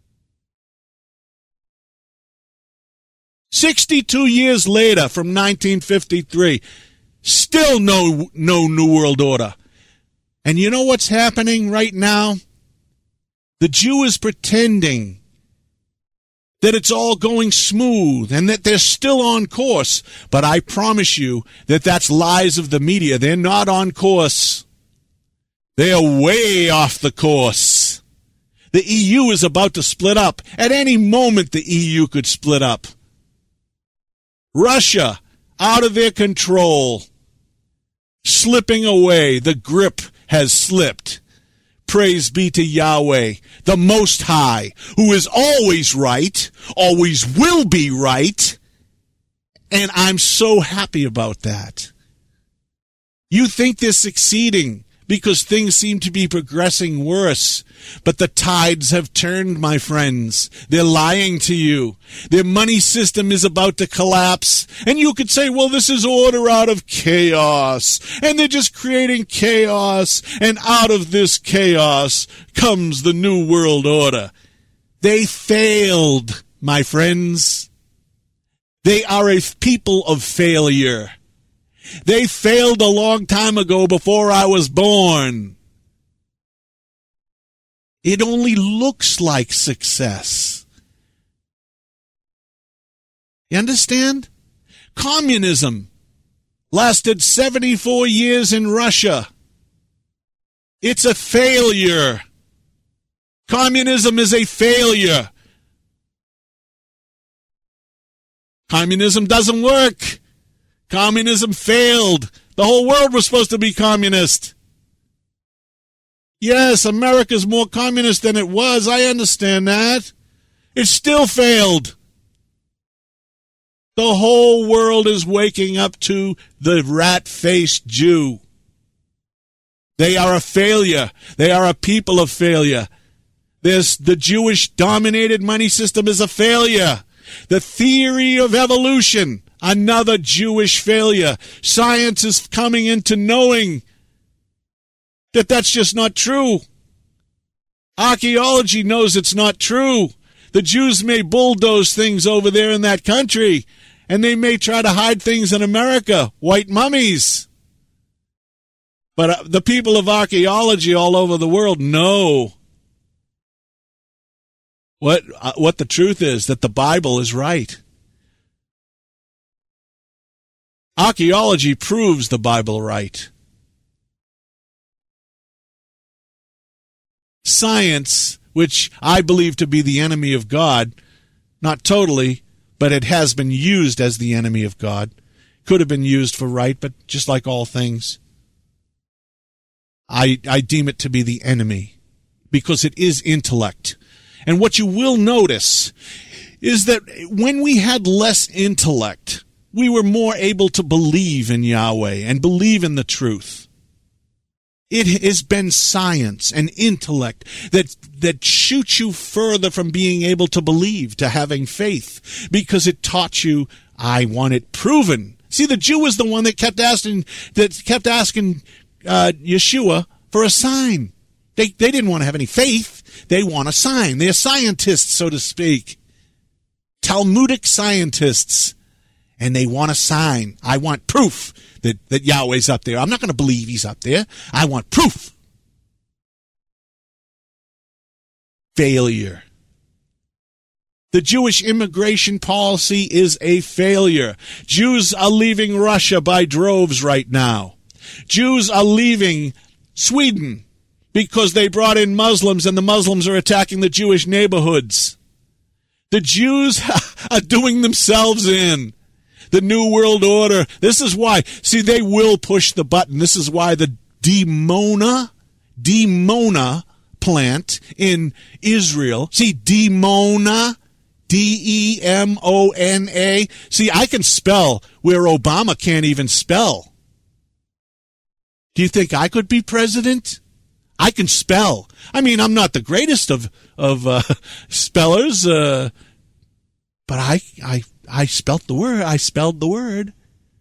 62 years later from 1953, still no New World Order. And you know what's happening right now? The Jew is pretending that it's all going smooth and that they're still on course. But I promise you that that's lies of the media. They're not on course. They are way off the course. The EU is about to split up. At any moment, the EU could split up. Russia, out of their control. Slipping away. The grip has slipped. Praise be to Yahweh, the Most High, who is always right, always will be right, and I'm so happy about that. You think they're succeeding because things seem to be progressing worse, but the tides have turned, my friends. They're lying to you. Their money system is about to collapse, and you could say, well, this is order out of chaos, and they're just creating chaos, and out of this chaos comes the New World Order. They failed. my friends. They are a people of failure. They failed a long time ago before I was born. It only looks like success. You understand? Communism lasted 74 years in Russia. It's a failure. Communism is a failure. Communism doesn't work. Communism failed. The whole world was supposed to be communist. Yes, America's more communist than it was. I understand that. It still failed. The whole world is waking up to the rat-faced Jew. They are a failure. They are a people of failure. The Jewish-dominated money system is a failure. The theory of evolution, another Jewish failure. Science is coming into knowing that that's just not true. Archaeology knows it's not true. The Jews may bulldoze things over there in that country, and they may try to hide things in America, white mummies. But the people of archaeology all over the world know what the truth is, that the Bible is right. Archaeology proves the Bible right. Science, which I believe to be the enemy of God, not totally, but it has been used as the enemy of God. Could have been used for right, but just like all things, I deem it to be the enemy because it is intellect. And what you will notice is that when we had less intellect, we were more able to believe in Yahweh and believe in the truth. It has been science and intellect that shoots you further from being able to believe, to having faith, because it taught you, I want it proven. See, the Jew was the one that kept asking Yeshua for a sign. They didn't want to have any faith. They want a sign. They're scientists, so to speak. Talmudic scientists. And they want a sign. I want proof that Yahweh's up there. I'm not going to believe he's up there. I want proof. Failure. The Jewish immigration policy is a failure. Jews are leaving Russia by droves right now. Jews are leaving Sweden because they brought in Muslims and the Muslims are attacking the Jewish neighborhoods. The Jews are doing themselves in. The New World Order. This is why. See, they will push the button. This is why the Dimona plant in Israel. See, Dimona, Demona. See, I can spell where Obama can't even spell. Do you think I could be president? I can spell. I mean, I'm not the greatest of spellers, but I spelt the word. I spelled the word.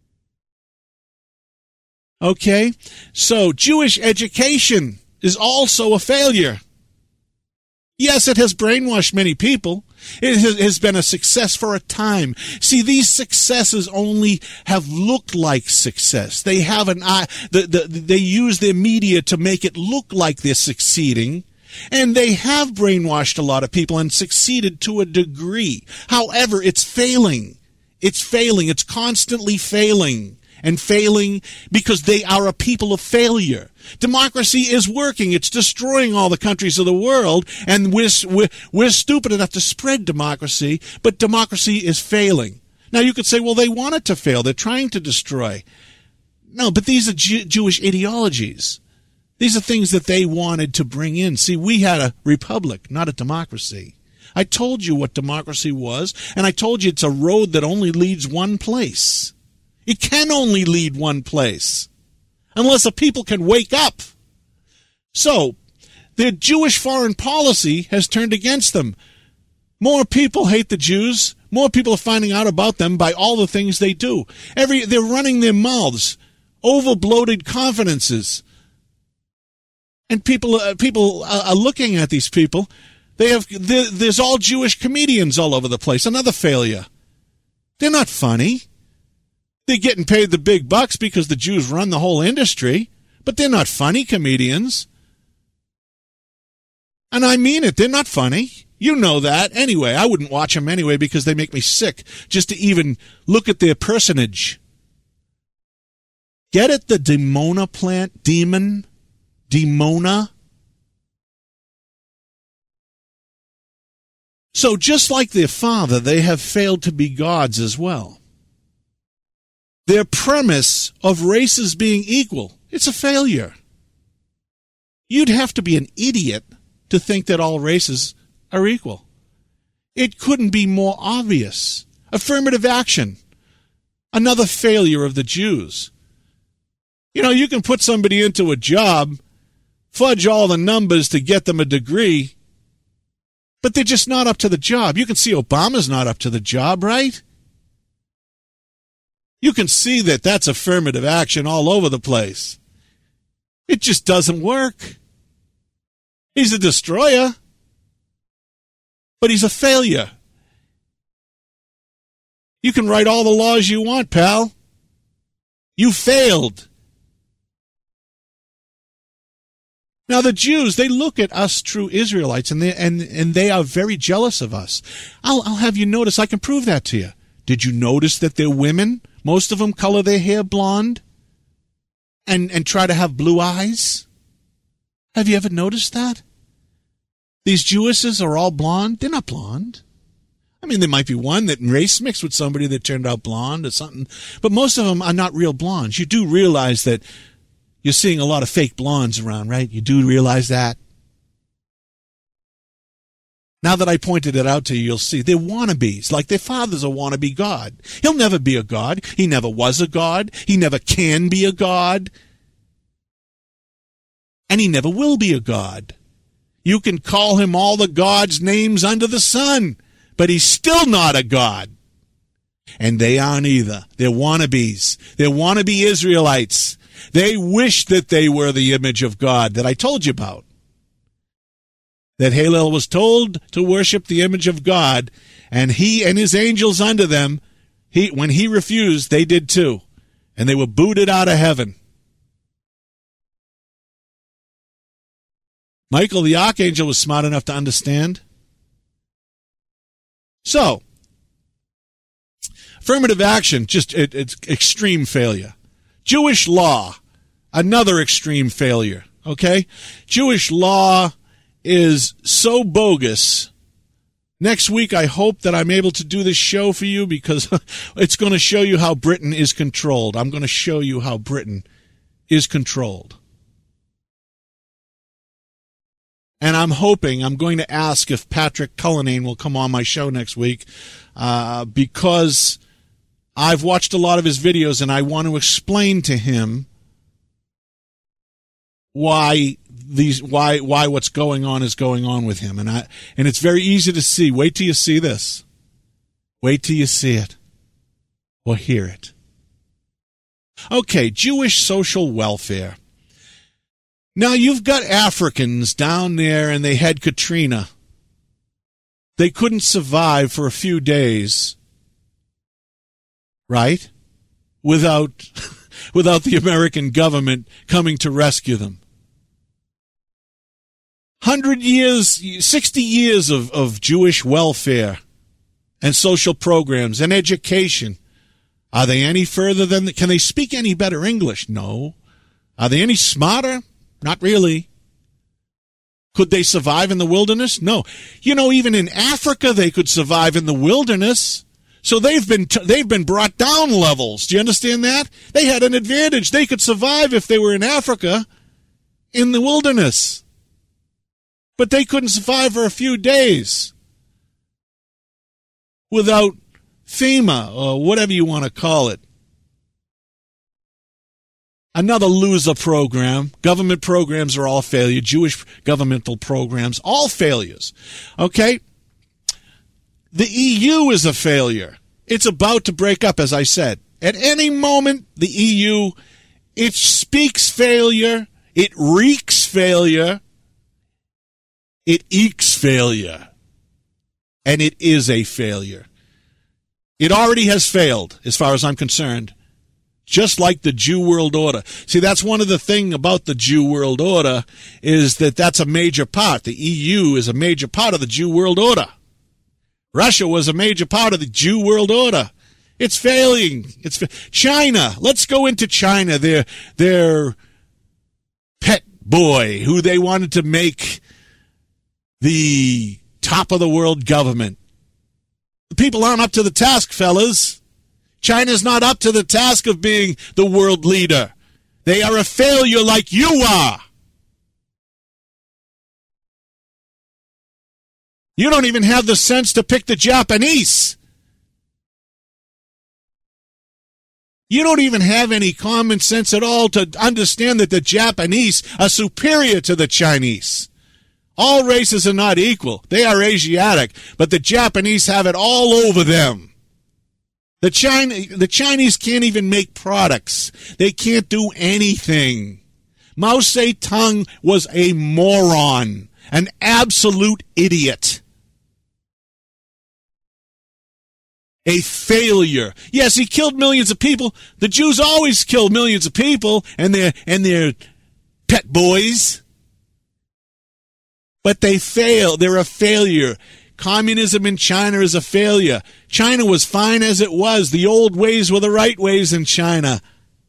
Okay? So, Jewish education is also a failure. Yes, it has brainwashed many people. It has been a success for a time. See, these successes only have looked like success. They have they use their media to make it look like they're succeeding. And they have brainwashed a lot of people and succeeded to a degree. However, it's failing. It's failing. It's constantly failing. And failing because they are a people of failure. Democracy is working. It's destroying all the countries of the world. And we're stupid enough to spread democracy. But democracy is failing. Now, you could say, well, they want it to fail. They're trying to destroy. No, but these are Jewish ideologies. These are things that they wanted to bring in. See, we had a republic, not a democracy. I told you what democracy was, and I told you it's a road that only leads one place. It can only lead one place, unless a people can wake up. So, the Jewish foreign policy has turned against them. More people hate the Jews. More people are finding out about them by all the things they do. They're running their mouths, over-bloated confidences. And people are looking at these people There's all Jewish comedians all over the place. Another failure. They're not funny. They're getting paid the big bucks because the Jews run the whole industry, but they're not funny comedians. And I mean it. They're not funny. You know that. Anyway, I wouldn't watch them anyway because they make me sick just to even look at their personage. Get it? The Demona plant? Demona? So just like their father, they have failed to be gods as well. Their premise of races being equal, it's a failure. You'd have to be an idiot to think that all races are equal. It couldn't be more obvious. Affirmative action, another failure of the Jews. You know, you can put somebody into a job, fudge all the numbers to get them a degree, but they're just not up to the job. You can see Obama's not up to the job, right? You can see that that's affirmative action all over the place. It just doesn't work. He's a destroyer, but he's a failure. You can write all the laws you want, pal. You failed. Now the Jews, they look at us true Israelites, and they are very jealous of us. I'll have you notice, I can prove that to you. Did you notice that they're women? Most of them color their hair blonde and try to have blue eyes. Have you ever noticed that? These Jewesses are all blonde. They're not blonde. I mean, there might be one that race mixed with somebody that turned out blonde or something, but most of them are not real blondes. You do realize that you're seeing a lot of fake blondes around, right? You do realize that? Now that I pointed it out to you, you'll see they're wannabes, like their father's a wannabe god. He'll never be a god. He never was a god. He never can be a god. And he never will be a god. You can call him all the gods' names under the sun, but he's still not a god. And they aren't either. They're wannabes. They're wannabe Israelites. They wish that they were the image of God that I told you about. That Hillel was told to worship the image of God, and he and his angels under them, when he refused, they did too. And they were booted out of heaven. Michael the archangel was smart enough to understand. So, affirmative action, it's extreme failure. Jewish law, another extreme failure, okay? Jewish law is so bogus. Next week, I hope that I'm able to do this show for you because it's going to show you how Britain is controlled. I'm going to show you how Britain is controlled. And I'm going to ask if Patrick Cullinane will come on my show next week because I've watched a lot of his videos and I want to explain to him why what's going on is going on with him. And it's very easy to see. Wait till you see this. Wait till you see it or hear it. Okay, Jewish social welfare. Now, you've got Africans down there and they had Katrina. They couldn't survive for a few days, right? Without the American government coming to rescue them. 100 years, 60 years of Jewish welfare and social programs and education. Are they any further than... Can they speak any better English? No. Are they any smarter? Not really. Could they survive in the wilderness? No. You know, even in Africa, they could survive in the wilderness. So they've been brought down levels. Do you understand that? They had an advantage. They could survive if they were in Africa in the wilderness. But they couldn't survive for a few days without FEMA or whatever you want to call it. Another loser program. Government programs are all failure. Jewish governmental programs, all failures. Okay? The EU is a failure. It's about to break up, as I said. At any moment, the EU, it speaks failure. It reeks failure. It ekes failure. And it is a failure. It already has failed, as far as I'm concerned. Just like the Jew World Order. See, that's one of the things about the Jew World Order is that that's a major part. The EU is a major part of the Jew World Order. Russia was a major part of the Jew World Order. It's failing. China. Let's go into China. Their pet boy, who they wanted to make the top of the world government. The people aren't up to the task, fellas. China's not up to the task of being the world leader. They are a failure like you are. You don't even have the sense to pick the Japanese. You don't even have any common sense at all to understand that the Japanese are superior to the Chinese. All races are not equal. They are Asiatic, but the Japanese have it all over them. The Chinese can't even make products. They can't do anything. Mao Zedong was a moron, an absolute idiot. A failure. Yes, he killed millions of people. The Jews always kill millions of people and their pet boys. But they fail. They're a failure. Communism in China is a failure. China was fine as it was. The old ways were the right ways in China.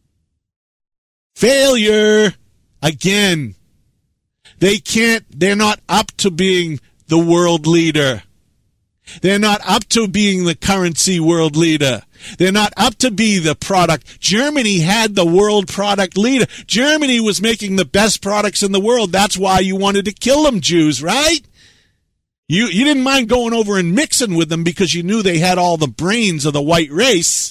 Failure. Again. They're not up to being the world leader. They're not up to being the currency world leader. They're not up to be the product. Germany had the world product leader. Germany was making the best products in the world. That's why you wanted to kill them, Jews, right? You didn't mind going over and mixing with them because you knew they had all the brains of the white race.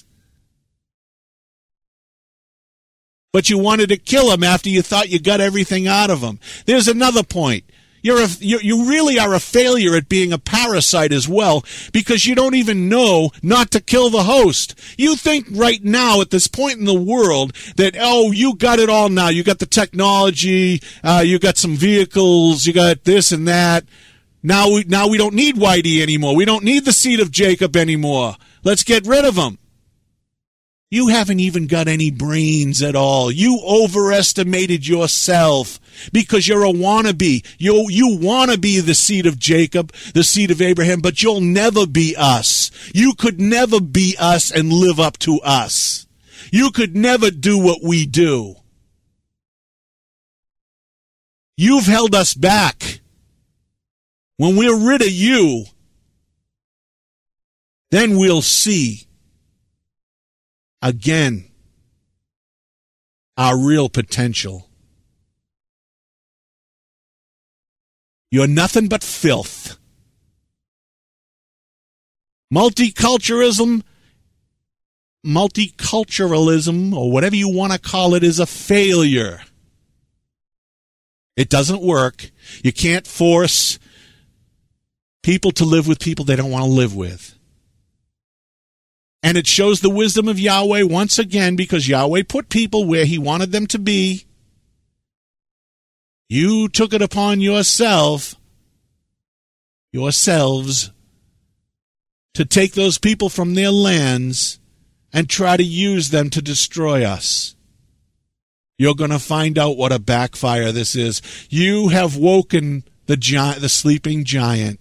But you wanted to kill them after you thought you got everything out of them. There's another point. You really are a failure at being a parasite as well because you don't even know not to kill the host. You think right now at this point in the world that, you got it all now. You got the technology, you got some vehicles, you got this and that. Now we don't need Whitey anymore. We don't need the seed of Jacob anymore. Let's get rid of him. You haven't even got any brains at all. You overestimated yourself because you're a wannabe. You want to be the seed of Jacob, the seed of Abraham, but you'll never be us. You could never be us and live up to us. You could never do what we do. You've held us back. When we're rid of you, then we'll see again our real potential. You're nothing but filth. Multiculturalism, or whatever you want to call it, is a failure. It doesn't work. You can't force people to live with people they don't want to live with. And it shows the wisdom of Yahweh once again because Yahweh put people where he wanted them to be. You took it upon yourselves, to take those people from their lands and try to use them to destroy us. You're going to find out what a backfire this is. You have woken the sleeping giant.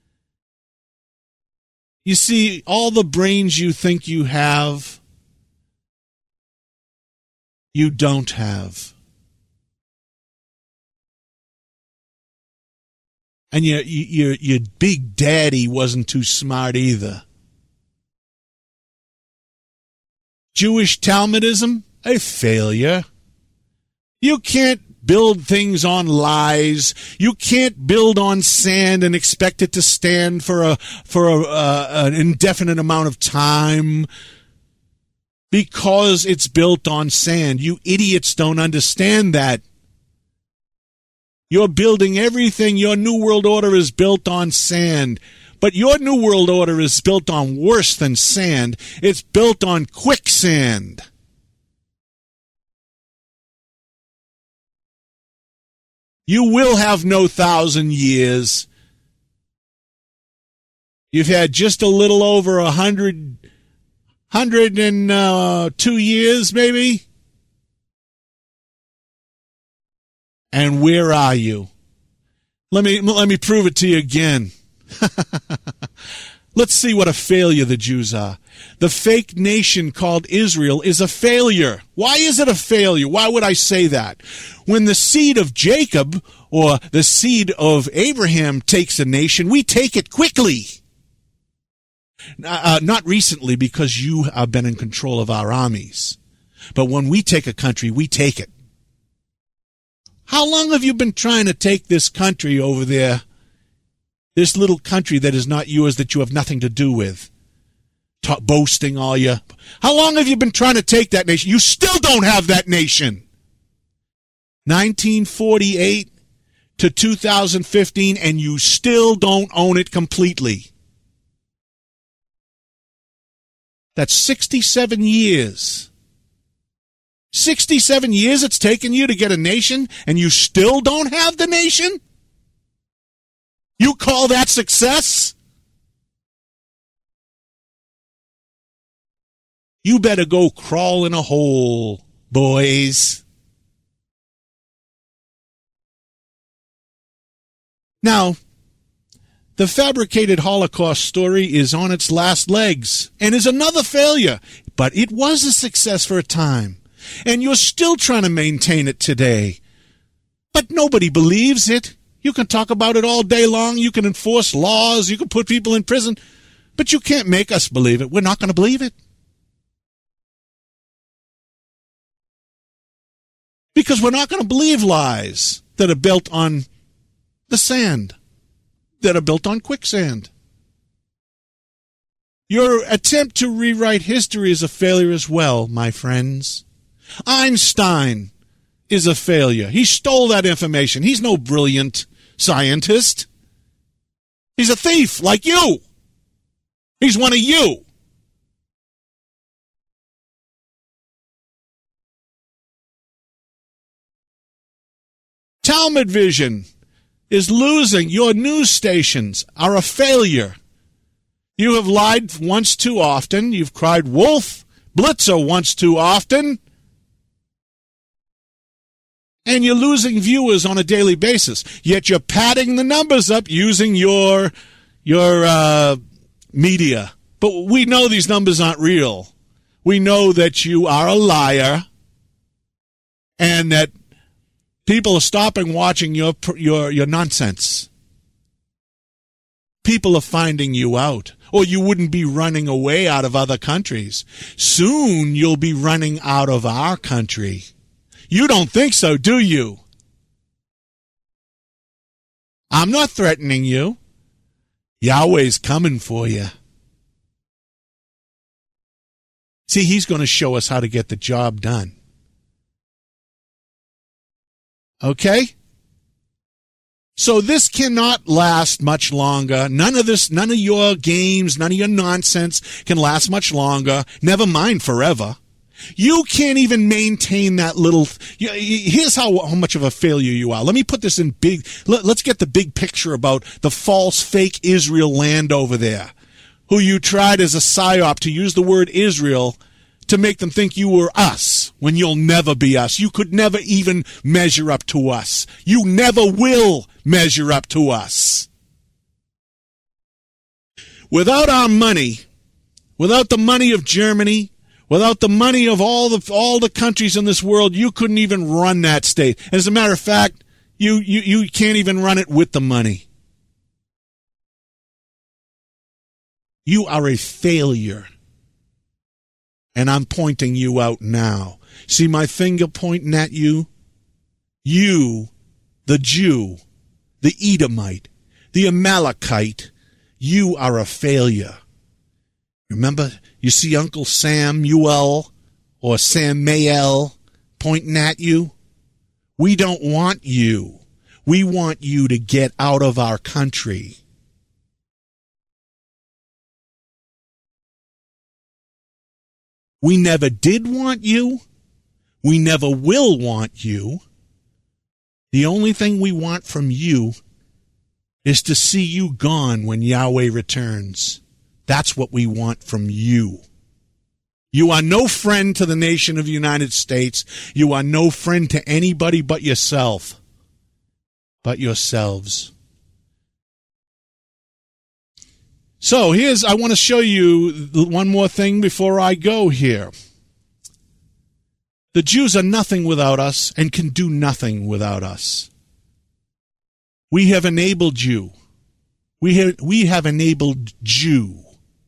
You see, all the brains you think you have, you don't have. And your big daddy wasn't too smart either. Jewish Talmudism, a failure. You can't build things on lies. You can't build on sand and expect it to stand for an indefinite amount of time because it's built on sand. You idiots don't understand that. You're building everything. Your New World Order is built on sand. But your New World Order is built on worse than sand. It's built on quicksand. You will have no 1,000 years. You've had just a little over 102 years, maybe. And where are you? Let me prove it to you again. Let's see what a failure the Jews are. The fake nation called Israel is a failure. Why is it a failure? Why would I say that? When the seed of Jacob or the seed of Abraham takes a nation, we take it quickly. Not recently, because you have been in control of our armies. But when we take a country, we take it. How long have you been trying to take this country over there? This little country that is not yours, that you have nothing to do with. Boasting all you. How long have you been trying to take that nation? You still don't have that nation. 1948 to 2015, and you still don't own it completely. That's 67 years. 67 years it's taken you to get a nation, and you still don't have the nation? You call that success? You better go crawl in a hole, boys. Now, the fabricated Holocaust story is on its last legs and is another failure, but it was a success for a time, and you're still trying to maintain it today. But nobody believes it. You can talk about it all day long. You can enforce laws. You can put people in prison. But you can't make us believe it. We're not going to believe it. Because we're not going to believe lies that are built on the sand, that are built on quicksand. Your attempt to rewrite history is a failure as well, my friends. Einstein is a failure. He stole that information. He's no brilliant scientist. He's a thief like you. He's one of you. Talmud Vision is losing. Your news stations are a failure. You have lied once too often. You've cried wolf, Blitzer once too often. And you're losing viewers on a daily basis. Yet you're padding the numbers up using your media. But we know these numbers aren't real. We know that you are a liar, and that people are stopping watching your nonsense. People are finding you out, or you wouldn't be running away out of other countries. Soon you'll be running out of our country. You don't think so, do you? I'm not threatening you. Yahweh's coming for you. See, he's going to show us how to get the job done. Okay? So this cannot last much longer. None of your games, none of your nonsense can last much longer. Never mind forever. You can't even maintain that little. Here's how much of a failure you are. Let me put this in big. Let's get the big picture about the false, fake Israel land over there, who you tried as a psyop to use the word Israel to make them think you were us, when you'll never be us. You could never even measure up to us. You never will measure up to us. Without our money, without the money of Germany, without the money of all the countries in this world, you couldn't even run that state. As a matter of fact, you can't even run it with the money. You are a failure. And I'm pointing you out now. See my finger pointing at you? You, the Jew, the Edomite, the Amalekite, you are a failure. Remember, you see Uncle Samuel or Samael pointing at you? We don't want you. We want you to get out of our country. We never did want you. We never will want you. The only thing we want from you is to see you gone when Yahweh returns. That's what we want from you. You are no friend to the nation of the United States. You are no friend to anybody but yourself. But yourselves. So I want to show you one more thing before I go here. The Jews are nothing without us and can do nothing without us. We have enabled you. We have enabled Jew.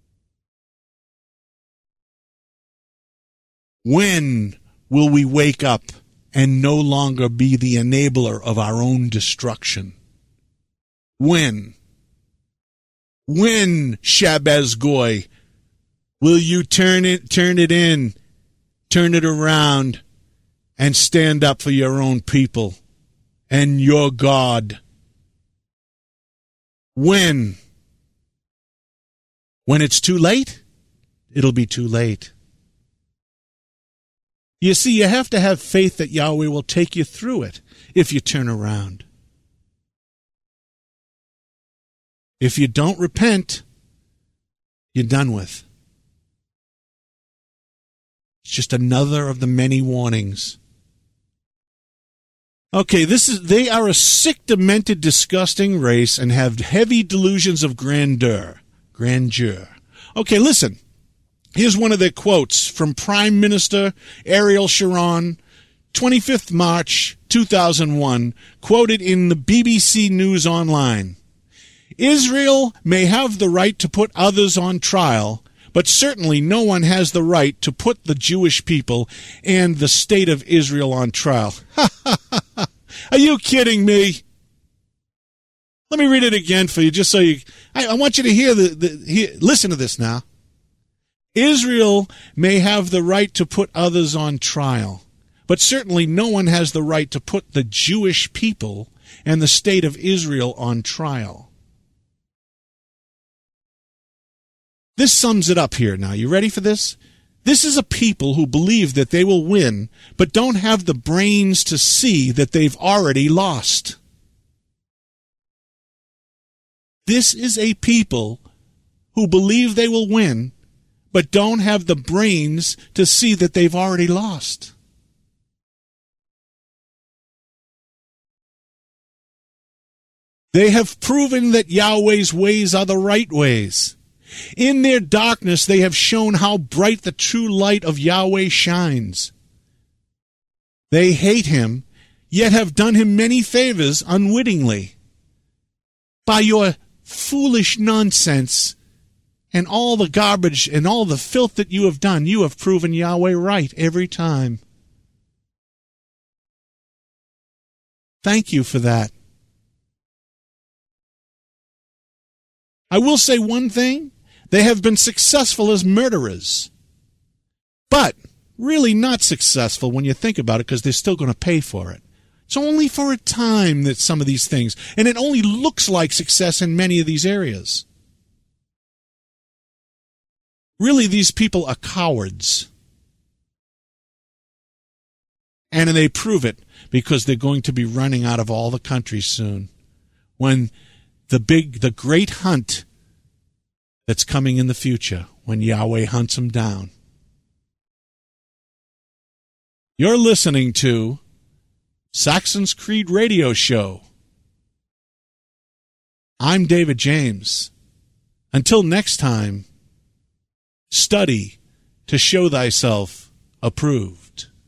When will we wake up and no longer be the enabler of our own destruction? When? When, Shabaz Goy, will you turn it around, and stand up for your own people and your God? When? When it's too late? It'll be too late. You see, you have to have faith that Yahweh will take you through it if you turn around. If you don't repent, you're done with. It's just another of the many warnings. Okay, they are a sick, demented, disgusting race and have heavy delusions of grandeur. Okay, listen. Here's one of their quotes from Prime Minister Ariel Sharon, 25th March 2001, quoted in the BBC News Online. Israel may have the right to put others on trial, but certainly no one has the right to put the Jewish people and the state of Israel on trial. Are you kidding me? Let me read it again for you, just so you... I want you to hear listen to this now. Israel may have the right to put others on trial, but certainly no one has the right to put the Jewish people and the state of Israel on trial. This sums it up here now. You ready for this? This is a people who believe that they will win, but don't have the brains to see that they've already lost. This is a people who believe they will win, but don't have the brains to see that they've already lost. They have proven that Yahweh's ways are the right ways. In their darkness, they have shown how bright the true light of Yahweh shines. They hate him, yet have done him many favors unwittingly. By your foolish nonsense and all the garbage and all the filth that you have done, you have proven Yahweh right every time. Thank you for that. I will say one thing. They have been successful as murderers, but really not successful when you think about it, because they're still going to pay for it. It's only for a time that some of these things, and it only looks like success in many of these areas. Really, these people are cowards. And they prove it because they're going to be running out of all the countries soon. When the great hunt that's coming in the future, when Yahweh hunts them down. You're listening to Saxon's Creed Radio Show. I'm David James. Until next time, study to show thyself approved.